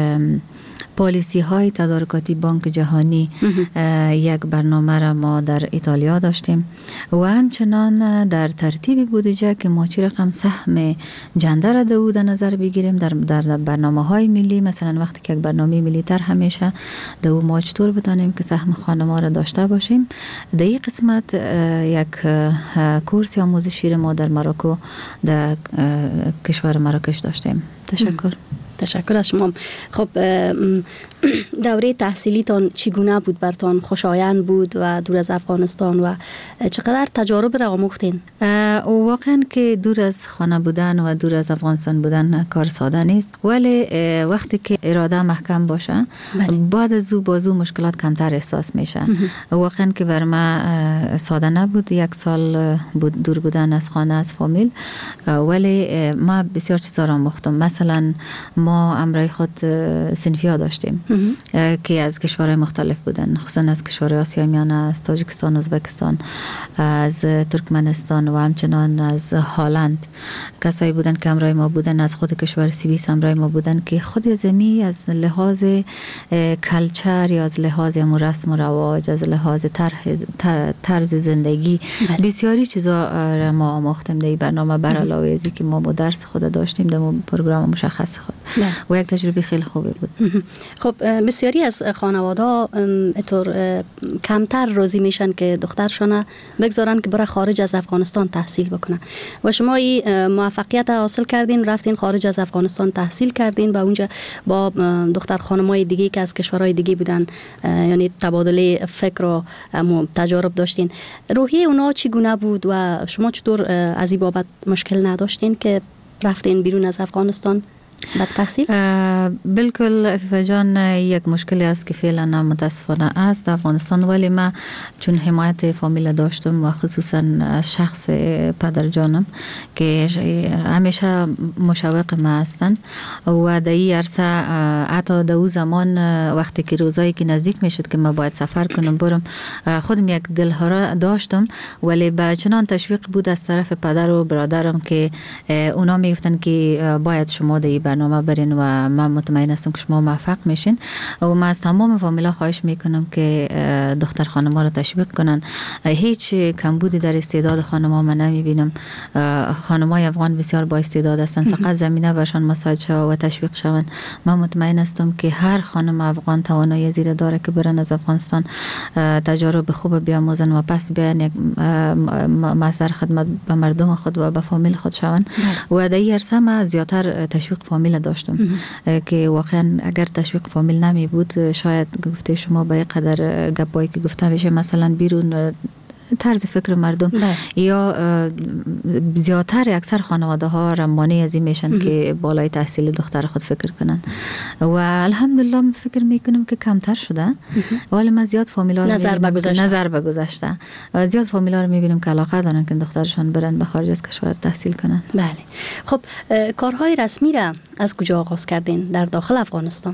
پالیسی های تدارکاتی بانک جهانی یک برنامه را ما در ایتالیا داشتیم و همچنان در ترتیب بودجه که ما چی رقم سهم جندر را دو در نظر بگیریم در در برنامه های ملی. مثلا وقتی که یک برنامه ملی تر همیشه دو ما چطور بتانیم که سهم خانم‌ها را داشته باشیم. در این قسمت یک کورس آموزشی را ما در مراکو در کشور مراکش داشتیم. تشکر. تشکر از شما. خب دوره تحصیلیتان چگونه بود برتان؟ خوشایند بود و دور از افغانستان و چقدر تجارب را آموختین؟ واقعا که دور از خانه بودن و دور از افغانستان بودن کار ساده نیست، ولی وقتی که اراده محکم باشه بعد از او بازو مشکلات کمتر احساس میشه. واقعا که بر ما ساده نبود، یک سال بود دور بودن از خانه از فامیل، ولی ما بسیار چیزا را آموختم. مثلا ما امرای خود صنفی ها داشتیم که از کشورهای مختلف بودن، خصوصا از کشورهای آسیای میانه، از تاجیکستان، ازبکستان، از ترکمنستان و همچنان از هلند. کسایی بودن که امرای ما بودن، از خود کشور سوئیس امرای ما بودن که خود زمین از لحاظ کلچر یا از لحاظ رسم و رواج، از لحاظ طرز زندگی بسیاری چیزا را ما آموختیم در برنامه، بر علاوه از که ما درس خود داشتیم در پروگرام مشخص خود و یک تجربه خیلی خوبی بود. خب بسیاری از خانواده‌ها اینطور کمتر راضی میشن که دخترشون بگذارن که برای خارج از افغانستان تحصیل بکنه و شما این موفقیت حاصل کردین، رفتین خارج از افغانستان تحصیل کردین و اونجا با دختر خانمای دیگه که از کشورهای دیگه بودن، یعنی تبادله فکر و تجارب داشتین. روحیه اونا چگونه بود و شما چطور از این بابت مشکل نداشتین که رفتین بیرون از افغانستان بعد تحصیل؟ بالکل افیفا جان، یک مشکلی است که فعلا متاسفانه است در افغانستان، ولی من چون حمایت فامیل داشتم و خصوصا از شخص پدر جانم که همیشه مشوق ما هستن و در این عرصه حتی در اون زمان وقتی که روزایی که نزدیک میشد که من باید سفر کنم برم، خودم یک دلهره داشتم، ولی با چنان تشویق بود از طرف پدر و برادرم که اونا میگفتن که باید شما در برنامه برین و من مطمئن هستم که شما موفق میشین و من از تمام فامیلا خواهش میکنم که دختر خانم‌ها رو تشویق کنن. هیچ کمبودی در استعداد خانم‌ها من نمیبینم. خانم‌های افغان بسیار با استعداد هستن، فقط زمینه برشان مساعد شود و تشویق شون. من مطمئن هستم که هر خانم افغان توانایی زیر داره که برن از افغانستان تجارب خوب بیاموزن و پس بیان یک مصدر خدمت به مردم خود و به فامیل خود شون و در این عرصه من زیاتر تشویق فامیل داشتم که واقعا اگر تشویق فامیل نمی بود شاید گفته شما به قدر گپایی که گفتم میشه مثلا بیرون طرز فکر مردم بله. یا زیادتر اکثر خانواده ها رمانه از این میشن که بالای تحصیل دختر خود فکر کنن و الحمدلله من فکر میکنم که کمتر شده، ولی من زیاد فامیلا رو نظر بگذاشته نظر بگذاشته زیاد فامیلا رو میبینم که علاقه دارن که دخترشان برن به خارج از کشور تحصیل کنن. بله. خب کارهای رسمی را از کجا آغاز کردین در داخل افغانستان؟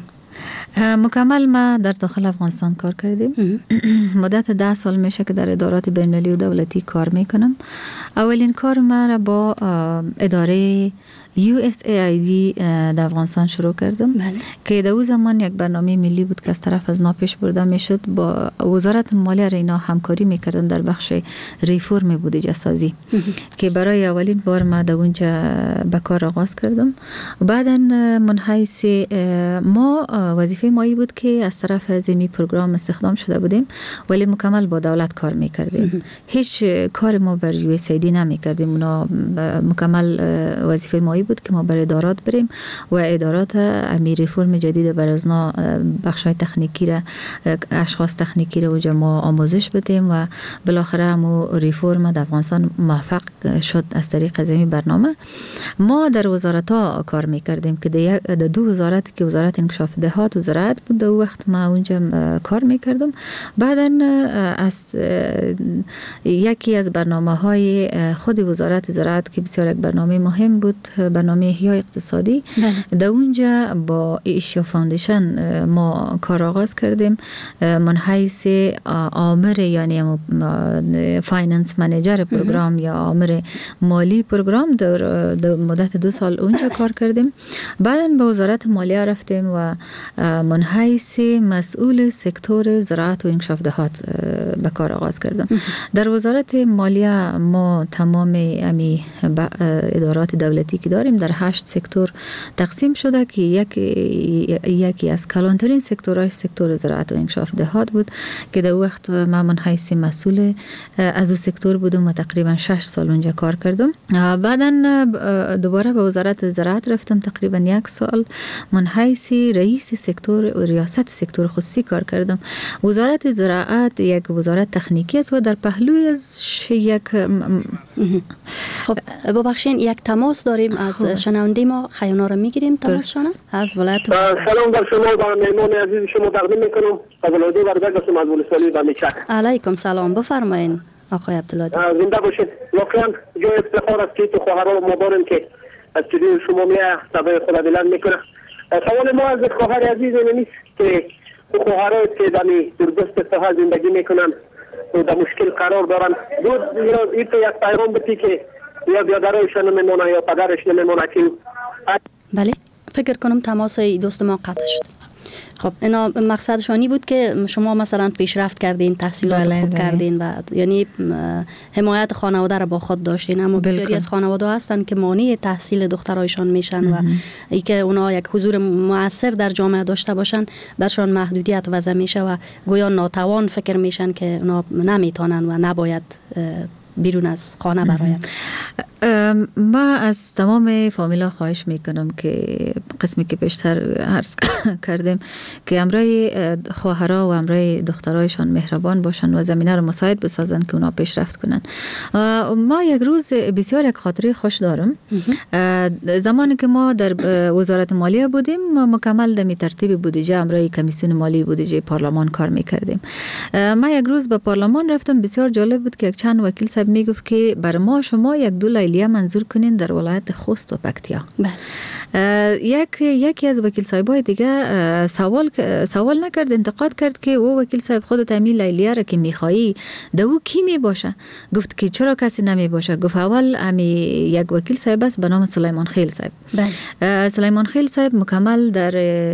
مکمل ما در داخل افغانستان کار کردیم. مدت ده سال میشه که در ادارات بین‌المللی و دولتی کار میکنم. اولین کار ما را با اداره یو اس ای آی دی در افغانستان شروع کردم بله. که در اون زمان یک برنامه ملی بود که از طرف از نا پیش برده میشد. با وزارت مالیه اینا همکاری میکردن در بخش ریفورم بودجه سازی که برای اولین بار ما در اونجا به کار آغاز کردم. بعداً منحیث ما وظیفه مایی بود که از طرف از این پروگرام استخدام شده بودیم، ولی مکمل با دولت کار میکردیم. هیچ کار ما بر یو اس ای دی نمیکردیم. اونا مکمل وظیفه مایی بود که ما بر ادارات بریم و ادارات امی ریفورم جدید بر از نا بخشای تکنیکی را اشخاص تکنیکی را و ما آموزش بدیم و بالاخره همو ریفورم در افغانستان موفق شد از طریق از این برنامه. ما در وزارت ها کار میکردیم که در دو وزارت که وزارت انکشاف دهات و زراعت بود در وقت ما اونجا کار میکردم. بعدا از یکی از برنامه های خود وزارت زراعت که بسیار یک برنامه مهم بود، برنامه احیای اقتصادی بله. در اونجا با ایشیا فاندیشن ما کار آغاز کردیم. من حیث آمر یعنی فایننس منیجر پروگرام یا آمر مالی پروگرام در, در مدت دو سال اونجا کار کردیم. بعدا به وزارت مالیه رفتیم و من حیث مسئول سکتور زراعت و انکشاف دهات به کار آغاز کردم. در وزارت مالیه ما تمام امی ادارات دولتی که داریم داریم در هشت سکتور تقسیم شده که یک یکی از کلانترین سکتورهای سکتور زراعت و انکشاف دهات بود که در وقت من من حیث مسئول از او سکتور بودم و تقریبا شش سال اونجا کار کردم. بعدا دوباره به وزارت زراعت رفتم، تقریبا یک سال من حیث رئیس سکتور و ریاست سکتور خصوصی کار کردم. وزارت زراعت یک وزارت تکنیکی است و در پهلوی از یک خب ببخشید یک تماس داریم از شنونده ما، خیانا رو میگیریم تماسشون از ولایت. سلام بر شما و مهمان عزیز شما تقدیم میکنم. عبدالهادی وردک هستم از ولسوالی بمیچک. علیکم سلام، بفرمایید آقای عبدالهادی. زنده باشید. واقعا جای افتخار است که تو خواهرها و مادرم که از استودیو شما میه صدای خدا بلند میکنه. سوال ما از خواهر عزیز نیست که خواهرها که دمی دوردست ساحه زندگی میکنن و در مشکل قرار دارن، بود یا این تو یک پیغام بتی که یا بیادرایشان نمیمونه یا پدرش نمیمونه که بله فکر کنم تماس دوست ما قطع شد. خب اینا مقصدشانی بود که شما مثلا پیشرفت کردین، تحصیلات بله، خوب بله. کردین و یعنی حمایت خانواده را با خود داشتین، اما بلکل. بسیاری از خانواده هستن که مانع تحصیل دخترایشان میشن و ای که اونا یک حضور مؤثر در جامعه داشته باشن برشان محدودیت وضع میشه و گویا ناتوان فکر میشن که اونا نمیتونن و نباید بیرون از خانه براین. ما از تمام فامیلا خواهش میکنم که قسمی که بیشتر عرض کردیم که امرای خواهرها و امرای دخترایشان مهربان باشن و زمینه رو مساعد بسازن که اونا پیشرفت کنن. ما یک روز بسیار یک خاطره خوش دارم. زمانی که ما در وزارت مالیه بودیم ما مکمل دمی ترتیب بودجه امرای کمیسیون مالی بودجه پارلمان کار میکردیم. ما یک روز به پارلمان رفتم، بسیار جالب بود که یک چند وکیل صاحب میگفت که بر ما شما یک دو لیلیه منظور کنین در ولایت خوست و پکتیا. یک یکی از وکیل صاحبای دیگه سوال سوال نکرد، انتقاد کرد که او وکیل صاحب خودت همین لیلیه را که میخوایی دو کی می باشه؟ گفت که چرا کسی نمی باشه؟ گفت اول امی یک وکیل صاحب است به نام سلیمان خیل صاحب. بله. سلیمان خیل صاحب مکمل در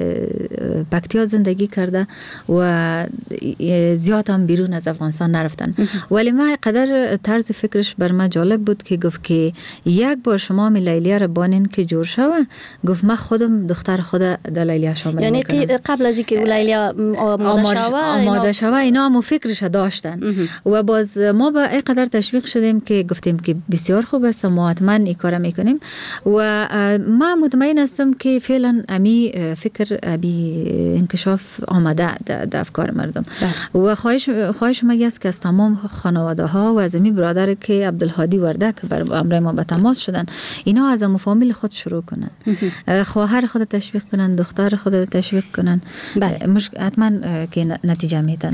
پکتیا زندگی کرده و زیاد هم بیرون از افغانستان نرفتن. ولی ما قدر طرز فکرش بر ما جالب بود که گفت که یک بار شما می لیلیه را بانین که جور شوه، گفت من خودم دختر خود در لیلیه شامل یعنی میکنم. یعنی قبل از اینکه لیلیه آماده شوه آماده شوه اینا هم فکرش داشتن و باز ما با اینقدر تشویق شدیم که گفتیم که بسیار خوب است، ما حتما این کار میکنیم و ما مطمئن هستم که فعلا امی فکر ابی انکشاف آمده در افکار مردم و خواهش خواهش ما است که از تمام خانواده ها و از امی برادر که عبدالهادی وردک بر امر ما به تماس شدن اینا از ام فامیل خود شروع کنن، خواهر خود تشویق کنن، دختر خود تشویق کنن. بله. مش حتما که نتیجه میدن.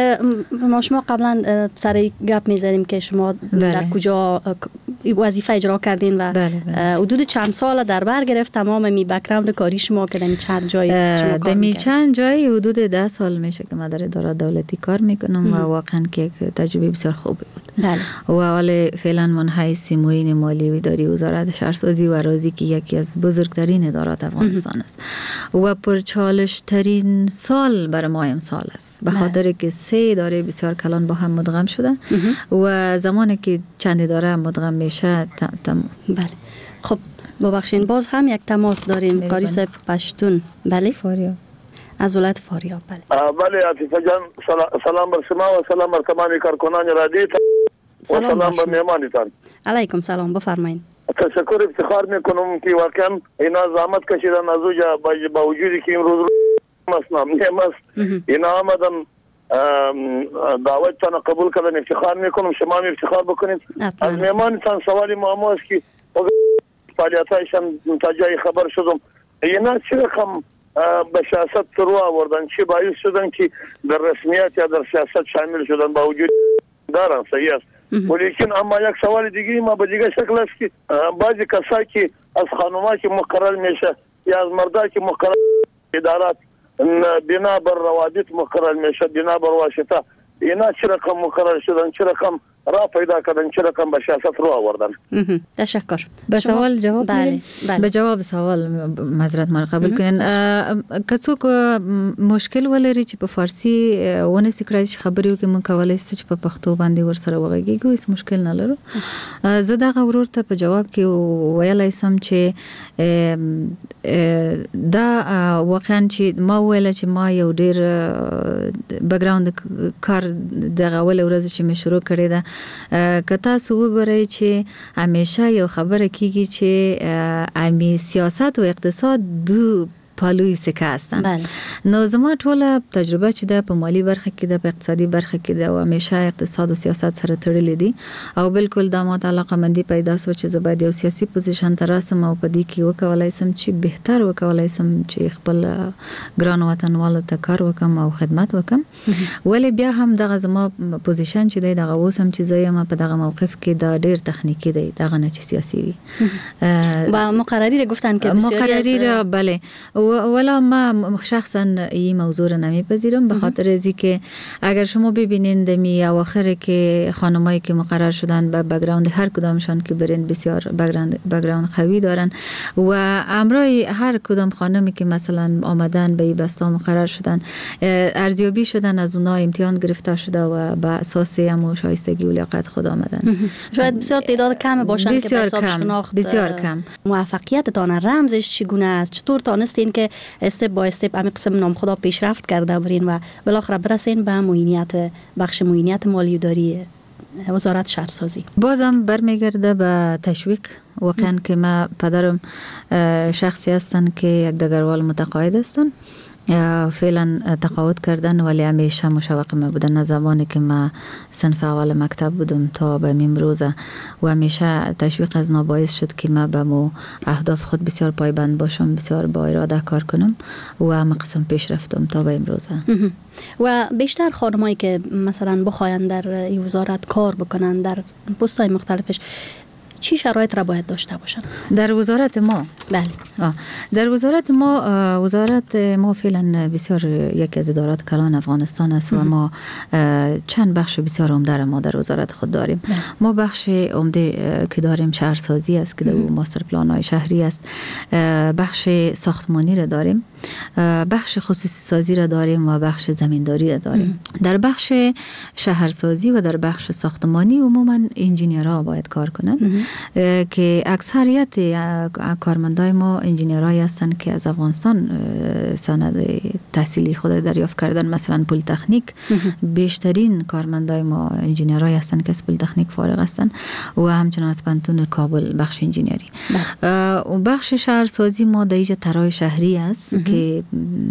ما شما قبلا سر گپ میزدیم که شما بله. در کجا وظیفه اجرا کردین و بله بله. حدود چند سال در بر گرفت تمام می بک‌گراند کاری شما که در چند جای شما کار میکنید؟ چند جای حدود ده سال میشه که من در اداره دولتی کار میکنم و واقعا که تجربه بسیار خوبی بود. بله. و حال فعلا من حیث معین مالی و اداری وزارت شهرسازی و اراضی که یکی از بزرگترین ادارات افغانستان است و پرچالش ترین سال برای ما امسال است به خاطر که سه اداره بسیار کلان با هم مدغم شده و زمانی که چند اداره مدغم میشه تمام. بله. خب ببخشید باز هم یک تماس داریم. قاری صاحب پشتون. بله فاریاب از ولایت فاریاب. بله بله عاطفه جان سلام بر شما و سلام بر تمام کارکنان رادیو و سلام بر مهمانتان. علیکم سلام، بفرمایید. تشکر افتخار میکنم که واقعا اینا زحمت کشیدن از اوجا با وجودی که امروز مسنا مهم است اینا آمدن دعوتتان قبول کردن، افتخار میکنم شما هم افتخار بکنید. از مهمانتان سوالی معما است که فعالیتایشان متوجه خبر شدم اینا چه رقم به سیاست رو آوردن، چه باعث شدن که در رسمیت یا در سیاست شامل شدن با وجود دارن صحیح است. ولیکن اما یک سوال دیگه ما به دیگه شکل است که بعضی کسایی که از خانوما که مقرر میشه یا از مردا که مقرر ادارات بنا بر روابط مقرر میشه بنا بر واسطه اینا چه رقم مقرر شدن، چه رقم راه پیدا کردن چه رقم به سیاست رو آوردن. تشکر. به سوال جواب بله. بله. به جواب سوال معذرت ما قبول کنین. که څوک مشکل ولري چې په فارسی ونه سکرای خبرې وکړي مونږ کولای شو چې په پښتو باندې ورسره وغږیږو، هیڅ مشکل نه لرو. زه دغه ورور ته په جواب کې ویلای سم چې دا واقعا چې ما ویل چې ما یو ډیر بیکګراوند کار دغه ول ورځ چې مې شروع کړې ده، که تاسو وګورئ چې همیشه یو خبره کیږي چې امی سیاست و اقتصاد دو پالوی سکه هستن. بله. نو زما ټوله تجربه چې ده په مالی برخه کې ده، په اقتصادي برخه کې ده، او همیشه اقتصاد او سیاست سره تړلې دي او بالکل د ماته علاقه مندي پیدا سو چې زه باید یو سیاسي پوزیشن ته راسم او په دې کې وکولای سم چې بهتر وکولای سم چې خپل ګران وطنوالو ته کار وکم او خدمت وکم. ولی بیا هم دغه زما پوزیشن چې دی دغه اوسم چې زه یم په دغه موقف کې دا ډیر تخنیکی دی، دغه نه چې سیاسي وي. با مقرری گفتن که بسیاری مقرری بله. ولا ما شخصا این موضوع را نمیپذیرم، به خاطر ازی که اگر شما ببینید دمی اواخر که خانمایی که مقرر شدن به بک‌گراند هر کدامشان که برین بسیار بک‌گراند بک‌گراند قوی دارن و امرای هر کدام خانمی که مثلا آمدن به بستا مقرر شدن ارزیابی شدن، از اونها امتحان گرفته شده و به اساس هم شایستگی و لیاقت خود آمدن. شاید بسیار تعداد کم باشن که به حساب شناخت بسیار کم. موفقیتتان رمزش چگونه است؟ چطور تانستین که استپ با استپ امی قسم نام خدا پیشرفت کرده برین و بالاخره برسین به معینیت بخش معینیت مالی داری وزارت شهرسازی؟ بازم برمیگرده به تشویق. واقعا که ما پدرم شخصی هستن که یک دگروال متقاعد هستن، فعلا تقاعد کردن، ولی همیشه مشوق ما بودن از زمانی که ما صنف اول مکتب بودم تا به امروزه و همیشه تشویق از ما باعث شد که ما به مو اهداف خود بسیار پایبند باشم، بسیار با اراده کار کنم و هم قسم پیش رفتم تا به امروزه. و بیشتر خانمایی که مثلا بخواین در این وزارت کار بکنن در پست‌های مختلفش چی شرایط را باید داشته باشن؟ در وزارت ما بله آه. در وزارت ما وزارت ما فعلا بسیار یکی از ادارات کلان افغانستان است و ما چند بخش بسیار عمده ما در وزارت خود داریم. بله. ما بخش عمده که داریم شهرسازی است که در ماستر پلان های شهری است، بخش ساختمانی را داریم، بخش خصوصی سازی را داریم و بخش زمینداری را داریم. ام. در بخش شهرسازی و در بخش ساختمانی عموما انجینیرها باید کار کنند که اکثریت کارمندای ما انجینیرایی هستند که از افغانستان سند تحصیلی خود دریافت کردن. مثلا پلی‌تکنیک بیشترین کارمندای ما انجینیرایی هستند که از پلی‌تکنیک فارغ هستند و همچنان از پانتون کابل بخش انجینیری. و بخش شهرسازی ما در اینجا طراح شهری است ام. که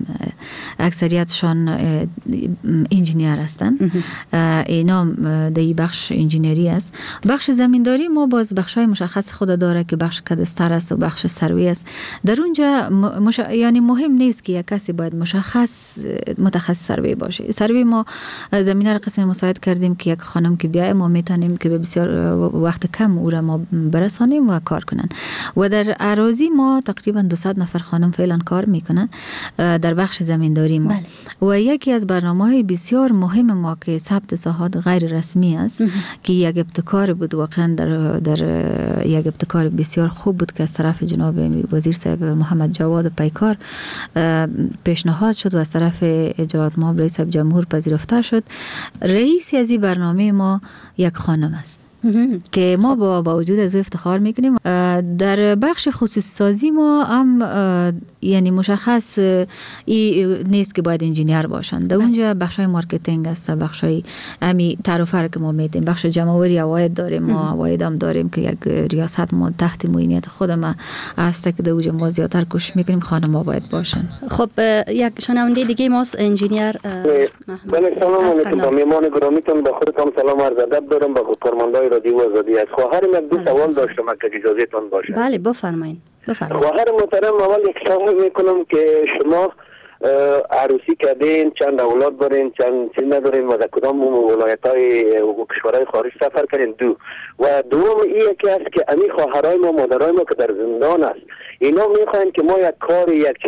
اکثریتشان انجینیر هستند. اینا در این بخش انجینیری است. بخش زمینداری ما باز بخشای مشخص خود داره که بخش کادستر است و بخش سروی است. در اونجا مش... یعنی مهم نیست که یک کسی باید مشخص متخصص سروی باشه. سروی ما زمینه را قسم مساعد کردیم که یک خانم که بیای ما میتونیم که به بسیار وقت کم او را ما برسانیم و کار کنن. و در اراضی ما تقریبا دویست نفر خانم فعلا کار میکنن در بخش زمینداری ما. بله. و یکی از برنامه‌های بسیار مهم ما که ثبت ساحات غیر رسمی است که یک ابتکار بود، واقعا در در یک ابتکار بسیار خوب بود که از طرف جناب وزیر صاحب محمد جواد پیکار پیشنهاد شد و از طرف جناب مام رئیس جمهور پذیرفته شد. رئیس از این برنامه ما یک خانم است که ما با با وجود از افتخار میکنیم. در بخش خصوصی سازی ما هم یعنی مشخص ای نیست که باید انجینیر باشن. در اونجا بخشای مارکتینگ است، بخشای امی تعرفه که ما میدیم، بخش جمع‌آوری عواید داریم، ما عواید هم داریم که یک ریاست ما تحت معینیت خود ما است که در اونجا ما زیادتر کوشش میکنیم خانم‌ها باید باشن. خب یک شنونده دیگه ماست انجینیر بله سلام علیکم با میهمان گرامیتون، با خودتون سلام عرض ادب دارم، با کارمندای رادیو آزادی. از خواهرم یک دو سوال داشتم اگه اجازهتون باشه. بله بفرمایید. بفرمایید. خواهر محترم اول یک سوال میکنم که شما عروسی کردین، چند اولاد دارین، چند چیز ندارین و در کدام ولایت‌های و کشورهای خارج سفر کردین؟ دو و دوم این که است که امی خواهرای ما مادرای ما که در زندان است، اینا میخواین که ما یک کار یک چیز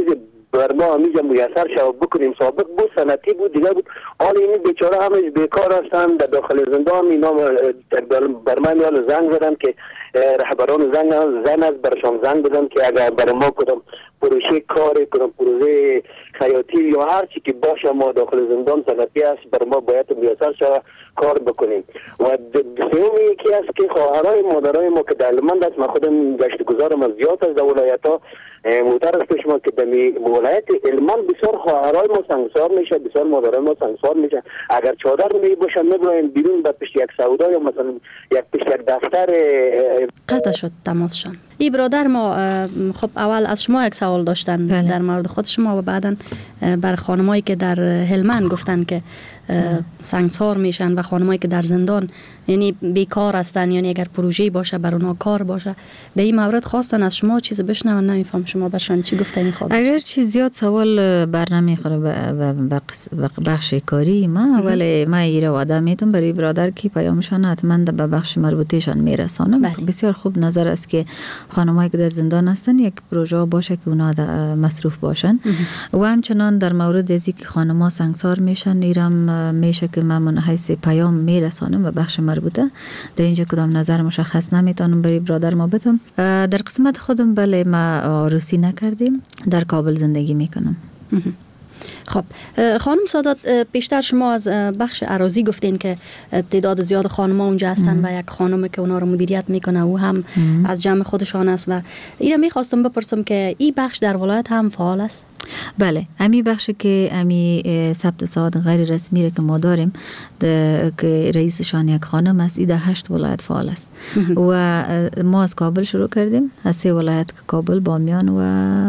بر ما همیشه میسر شود بکنیم. سابق بود صنعتی بود دیگه بود، حال این بیچاره همش بیکار هستند در داخل زندان. اینا بر من میال زنگ زدن که رهبران زنگ زن از برشان زنگ بدن که اگر بر ما کدام پروژه کاری کدام پروژه خیاطی یا هر چی که باشه ما داخل زندان صنعتی است بر ما باید میسر شود کار بکنیم. و دوم یکی است که خواهرای مادرای ما که در هلمند است، من خودم گشت گذارم از زیاد از ولایت ها معترف است شما که در ولایت هلمند بسیار خواهرای ما سنگسار میشه، بسیار مادرای ما سنگسار میشه. اگر چادر می باشن میبرن بیرون به پشت یک سودا یا مثلا یک پشت یک دفتر. قطع شد تماسشان. این برادر ما خب اول از شما یک سوال داشتن بله. در مورد خود شما و بعدن بر خانمایی که در هلمند گفتن که سنگسار میشن و خانمایی که در زندان یعنی بیکار هستن، یعنی اگر پروژه‌ای باشه بر اونها کار باشه. در این مورد خواستن از شما چیز بشنون، نمیفهم شما برشان چی گفتنی خواهد؟ اگر چیز زیاد سوال بر نمیخوره به بخش کاری ما، ولی ما ایره وعده میتونم برای برادر کی پیامشان حتما به بخش مربوطهشان میرسانم. بسیار خوب نظر است که خانمایی که در زندان هستن یک پروژه باشه که اونا مصروف باشن. و همچنان در مورد ازی که خانم‌ها سنگسار میشن ایرام میشه که من من حیث پیام میرسانم و بخش مربوطه. در اینجا کدام نظر مشخص نمیتونم برای برادر ما بدم. در قسمت خودم بله ما عروسی نکردیم، در کابل زندگی میکنم. خب خانم سادات، پیشتر شما از بخش اراضی گفتین که تعداد زیاد خانم‌ها اونجا هستن و یک خانم که اونا رو مدیریت میکنه او هم ام. از جمع خودشان است و اینا میخواستم بپرسم که این بخش در ولایت هم فعال است؟ بله، امی بخشی که امی ثبت سواد غیر رسمی رو که ما داریم که رئیسشان یک خانم است، ایده هشت ولایت فعال است. و ما از کابل شروع کردیم، از سه ولایت که کابل، بامیان و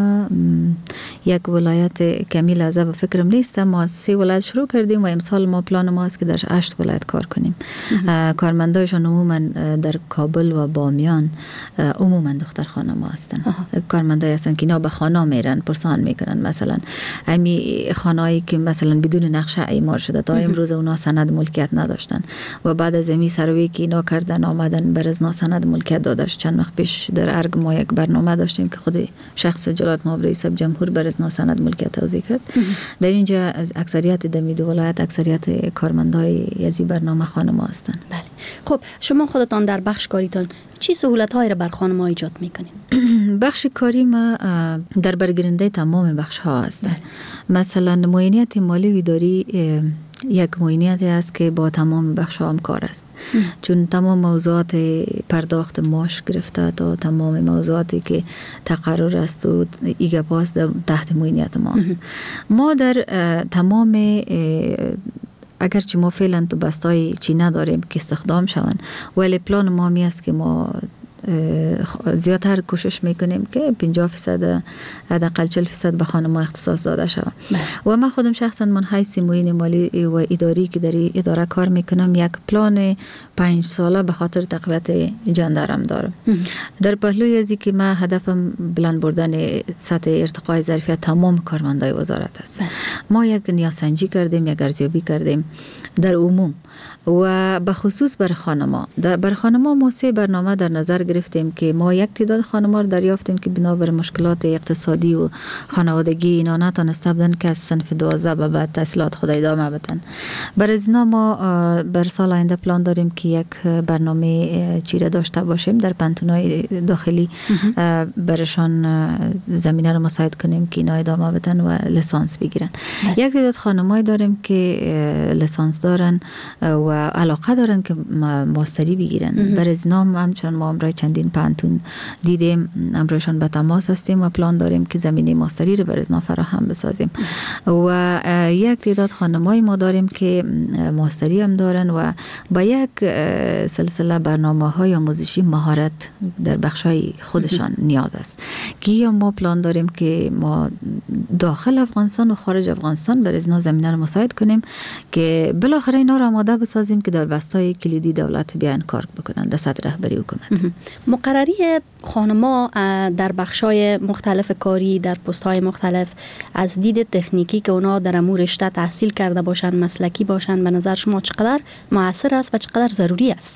یک ولایت کمی لحظه به فکرم نیست، ما از سه ولایت شروع کردیم و امسال ما پلان ما است که در هشت ولایت کار کنیم. کارمندایشان عموما در کابل و بامیان عموما دختر خانم هستن. کارمندای هستن که اینا به خانه میرن، پرسان میکنن. مثلا امی خانه‌ای که مثلا بدون نقشه اعمار شده تا امروز اونا سند ملکیت نداشتن و بعد از امی سروی که اینا کردن آمدن بر از سند ملکیت دادش. چند وقت پیش در ارگ ما یک برنامه داشتیم که خود شخص جلالت مآب رئیس جمهور بر از سند ملکیت توضیح کرد. در اینجا از اکثریت دمی دو ولایت اکثریت کارمندای یزی برنامه خانم‌ها هستند. بله. خب شما خودتان در بخش کاریتان چی سهولت‌هایی را بر خانم‌ها ایجاد می‌کنید؟ بخش کاری ما در برگیرنده تمام بخش ها است. مثلا معاینات مالی و اداری یک معایناتی است که با تمام بخش ها هم کار است. ام. چون تمام موضوعات پرداخت معاش گرفته تا تمام موضوعاتی که تقرر است و ایگه پاس تحت معاینات ما است. ما در تمام اگرچه ما فعلا تو بستای چی نداریم که استخدام شون، ولی پلان ما می است که ما زیادتر کوشش میکنیم که پنجاه درصد حداقل چهل درصد به خانم‌ها اختصاص داده شود. و من خودم شخصا من حیث معین مالی و اداری که در اداره کار میکنم یک پلان پنج ساله به خاطر تقویت جندرم دارم. در پهلوی ازی که من هدفم بلند بردن سطح ارتقای ظرفیت تمام کارمندای وزارت است. ما یک نیازسنجی کردیم، یک ارزیابی کردیم در عموم و به خصوص بر خانم‌ها. در بر خانم‌ها ما سه برنامه در نظر گرفتیم که ما یک تعداد خانم‌ها رو دریافتیم که بنابر مشکلات اقتصادی و خانوادگی اینا نتونسته بودن که از صنف دوازده به بعد تحصیلات خود ادامه بدن. برای اینا ما بر سال آینده پلان داریم که یک برنامه چیره داشته باشیم در پنتونای داخلی برشان زمینه رو مساعد کنیم که اینا ادامه بدن و لیسانس بگیرن. یک تعداد خانم‌های داریم که لیسانس دارن و علاقه دارن که ماستری بگیرن. برای اینا همچنان ما امروز چندین پانتون دیدیم، امروزشان به تماس هستیم و پلان داریم که زمینه ماستری رو برای اینا فراهم بسازیم. و یک تعداد خانم‌های ما داریم که ماستری هم دارن و با یک سلسله برنامه‌های آموزشی مهارت در بخش‌های خودشان نیاز است که یا ما پلان داریم که ما داخل افغانستان و خارج افغانستان برای اینا زمینه رو مساعد کنیم که بالاخره اینا رو آماده بسازیم که در بستای کلیدی دولت بیان کار بکنن در سطح رهبری حکومت. مقرری خانم‌ها در بخش‌های مختلف کاری در پست‌های مختلف از دید تکنیکی که اونا در امور رشته تحصیل کرده باشن، مسلکی باشن، به نظر شما چقدر مؤثر است و چقدر ضروری است؟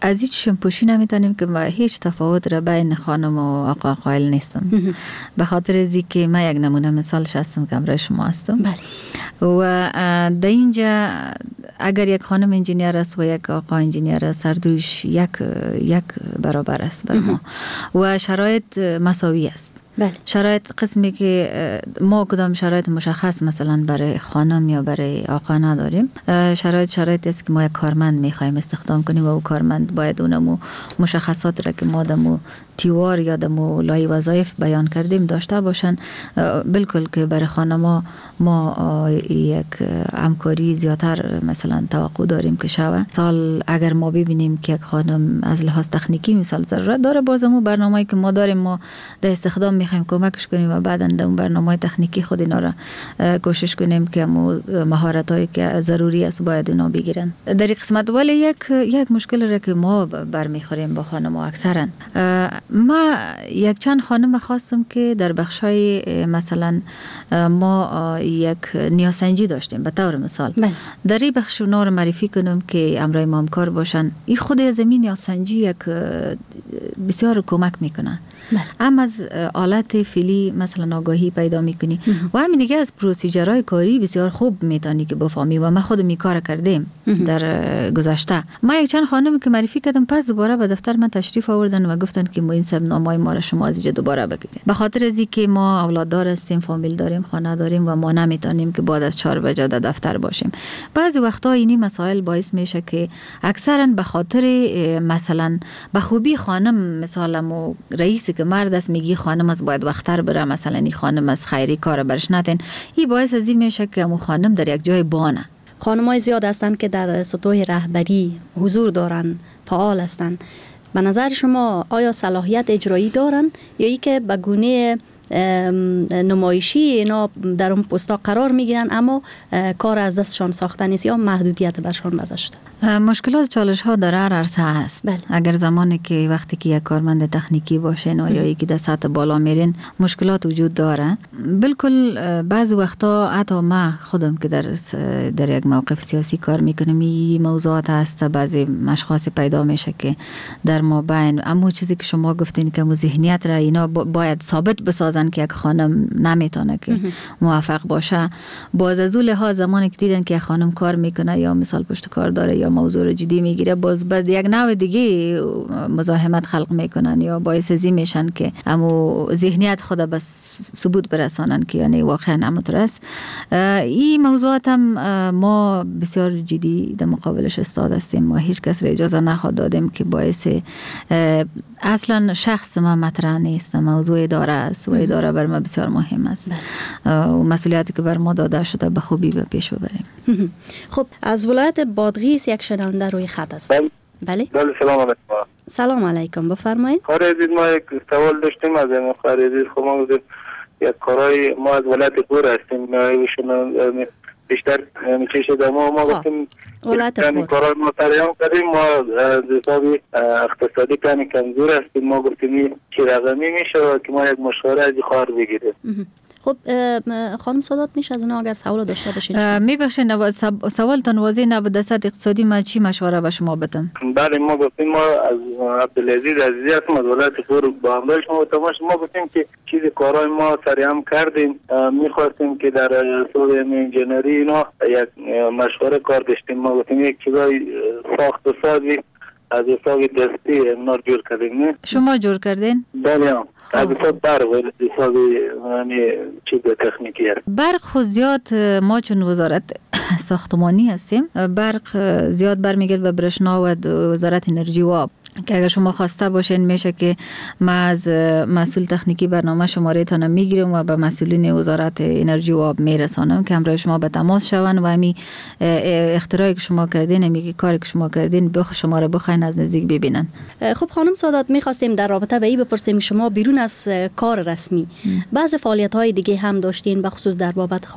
از هیچ پوشی نمیتونیم که ما هیچ تفاوت را بین خانم و آقا قائل نیستم. به خاطر ازی که ما یک نمونه مثالش هستم که امروز شما هستم. بله. و در اینجا اگر یک خانم انجینیر است و یک آقا انجینیر است، هر دوش یک یک برابر است بر ما و شرایط مساوی است. بله. شرایط قسمی که ما کدام شرایط مشخص مثلا برای خانم یا برای آقا نداریم. شرایط شرایط است که ما یک کارمند میخوایم استخدام کنیم و او کارمند باید اونمو مشخصات را که ما دمو تیوار یا دمو لای وظایف بیان کردیم داشته باشن. بالکل که برای خانما ما یک همکاری زیادتر مثلا توقع داریم که شوه. سال اگر ما ببینیم که یک خانم از لحاظ تکنیکی مثال ضرورت داره، بازمو برنامه‌ای که ما داریم ما در استخدام میخوایم کمکش کنیم و بعداً در اون برنامه تکنیکی خود اینا را کوشش کنیم که مهارتایی که ضروری است باید اینا بگیرن. در این قسمت ولی یک یک مشکل را که ما برمیخوریم با خانم‌ها اکثرا، ما یک چند خانم خواستم که در بخشای مثلا ما یک نیاسنجی داشتیم به طور مثال بله. در این بخش اونا رو معرفی کنم که امرای ما همکار باشن. این خود زمین نیاسنجی یک بسیار کمک میکنن. هم از آلت فیلی مثلا آگاهی پیدا میکنی و همین دیگه از پروسیجرهای کاری بسیار خوب میتونی که بفهمی و ما خود می کار کردیم در گذشته. ما یک چند خانم که معرفی کردم پس دوباره به دفتر من تشریف آوردن و گفتن که ما این سبنامه‌های ما را شما از اینجا دوباره بگیرید، به خاطر از اینکه ما اولاددار هستیم، فامیل داریم، خانه داریم و ما نمیتونیم که بعد از چهار بجه در دفتر باشیم. بعضی وقتا اینی مسائل باعث میشه که اکثرا به خاطر مثلا به خوبی خانم مثلا رئیس که مرد است میگی خانم از باید وقتر بره، مثلا این خانم از خیری کار برش نتین، این باعث از این میشه که امو خانم در یک جای بانه. خانم‌های زیاد هستند که در سطوح رهبری حضور دارن، فعال هستند. به نظر شما آیا صلاحیت اجرایی دارن یا ای که به گونه نمایشی اینا در اون پستا قرار میگیرن اما کار از دستشان ساخته نیست یا محدودیت برشان وضع شده؟ مشکلات چالش ها در هر عرصه هست. بله. اگر زمانی که وقتی که یک کارمند تکنیکی باشین و یا یکی در سطح بالا میرین مشکلات وجود داره. بالکل بعضی وقتا حتی ما خودم که در در یک موقف سیاسی کار میکنم این موضوعات هست، بعضی اشخاص پیدا میشه که در مابین اما چیزی که شما گفتین که مو ذهنیت را اینا باید ثابت بسازن که یک خانم نمیتونه که موفق باشه. باز از اون لحاظ زمانی که دیدن که یک خانم کار میکنه یا مثال پشت کار داره یا موضوع رو جدی میگیره، باز بعد یک نوع دیگه مزاحمت خلق میکنن یا باعث ازی میشن که امو ذهنیت خود به ثبوت برسانن که یعنی واقعا همونطور است. این موضوعات هم ما بسیار جدی در مقابلش استاد هستیم و هیچ کس را اجازه نخواد دادیم که باعث اصلا شخص ما مطرح نیست، موضوع اداره است و اداره بر ما بسیار مهم است و مسئولیتی که بر ما داده شده به خوبی به پیش ببریم. خب از ولایت بادغیس یک شنونده روی خط است. بله بله سلام علیکم. سلام علیکم بفرمایید. خواهر عزیز ما یک سوال داشتیم از این خواهر عزیز. خب ما یک کارای ما از ولایت بور هستیم ایشون بیشتر میشه شده ما ما گفتیم این کارای ما تریام کردیم ما از حساب اقتصادی کمی کمزور هستیم ما گفتیم چی رقمی میشه که ما یک مشوره از خواهر بگیریم. خب خانم سادات میشه از اونا اگر سوال داشته باشین؟ میبخشین سوالتان واضح نبود. دست اقتصادی ما چی مشوره به شما بدم؟ بله ما گفتیم ما از عبدالعزیز عزیزی هستم از ولایت بور با همراه شما تماش ما گفتیم که چیز کارهای ما سریعا کردیم میخواستیم که در حوزه انجینری اینا یک مشوره کار داشتیم ما گفتیم یک چیزای ساخت و سازی از حساب دستی اینا جور کردیم. نه شما جور کردین؟ بله هم از حساب برق و حساب یعنی چیز تکنیکی هست. برق خود زیاد ما چون وزارت ساختمانی هستیم برق زیاد برمیگرد به برشنا و وزارت انرژی و آب که اگر شما خواسته باشین میشه که ما از مسئول تکنیکی برنامه شماره تانه میگیرم و به مسئولین وزارت انرژی و آب میرسانم که همراه شما به تماس شون و همی اختراعی که شما کردین همی کاری که شما کردین بخ شما را بخواین از نزدیک ببینن. خب خانم سادات میخواستیم در رابطه به این بپرسیم شما بیرون از کار رسمی بعض فعالیت های دیگه هم داشتین به خصوص در بابت خانما؟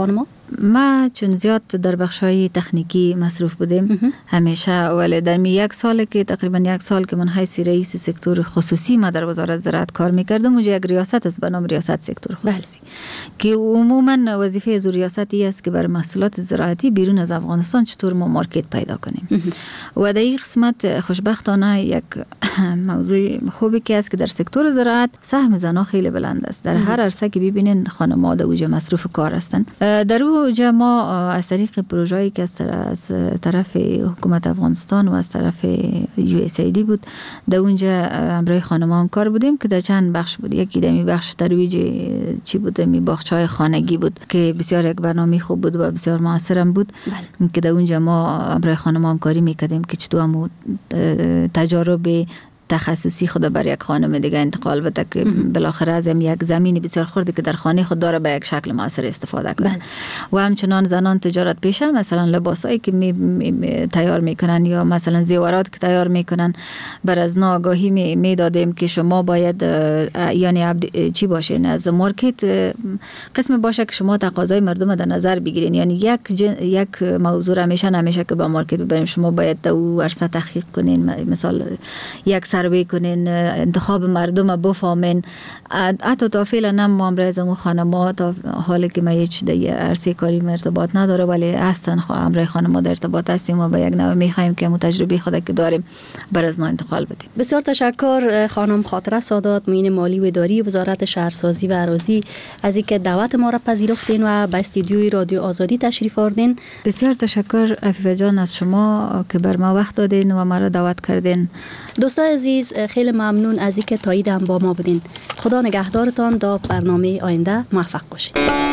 ما چون زیاد در بخشای تکنیکی مصروف بودیم همیشه، ولی در می یک سال که تقریبا یک سال که من حیث رئیس سکتور خصوصی ما در وزارت زراعت کار میکردم، اونجا یک ریاست است به نام ریاست سکتور خصوصی که عموما وظیفه از ریاستی است که بر محصولات زراعتی بیرون از افغانستان چطور ما مارکت پیدا کنیم. و در این قسمت خوشبختانه یک موضوع خوبی که است که در سکتور زراعت سهم زنان خیلی بلند است. در هر عرصه که ببینین خانم‌ها در اوج مصروف کار هستند. در اوج ما از طریق پروژه‌ای که از طرف حکومت افغانستان و از طرف یو اس ای دی بود، در اونجا همراه خانم‌ها هم کار بودیم که در چند بخش بود. یکی در می بخش ترویج چی بود، می باغچه‌های خانگی بود که بسیار یک برنامه خوب بود و بسیار موثر هم بود. بله. که در اونجا ما همراه خانم‌ها هم کاری می‌کردیم که چطور هم تجارب تخصصی خود بر یک خانم دیگه انتقال بده که بالاخره از یک زمین بسیار خردی که در خانه خود داره به یک شکل موثر استفاده کنه. بله. و همچنان زنان تجارت پیشه، مثلا لباسایی که می, می, می تیار میکنن یا مثلا زیورات که تیار میکنن، بر از آگاهی می, می دادیم که شما باید یعنی عبد چی باشین، از مارکت قسم باشه که شما تقاضای مردم در نظر بگیرین. یعنی یک جن، یک موضوع همیشه نمیشه که با مارکت ببریم، شما باید در او عرصه تحقیق کنین، مثلا یک سروی کنین، انتخاب مردم بفهمین. حتی تا فعلا نم معامله از امو خانم‌ها تا حالی که ما هیچ در عرصه کاری ارتباط نداره، ولی اصلا امرای خانم‌ها در ارتباط هستیم و با یک نوع می‌خوایم که امو تجربه خود که داریم بر از نو انتقال بدیم. بسیار تشکر خانم خاطره سادات، معین مالی و اداری وزارت شهرسازی و اراضی، از اینکه دعوت ما را پذیرفتین و به استودیوی رادیو آزادی تشریف آوردین. بسیار تشکر عفیفه جان از شما که بر ما وقت دادین و ما را دعوت کردین. دوستان عزیز، خیلی ممنون از اینکه تایید هم با ما بودین. خدا نگهدارتان. تا برنامه آینده موفق باشید.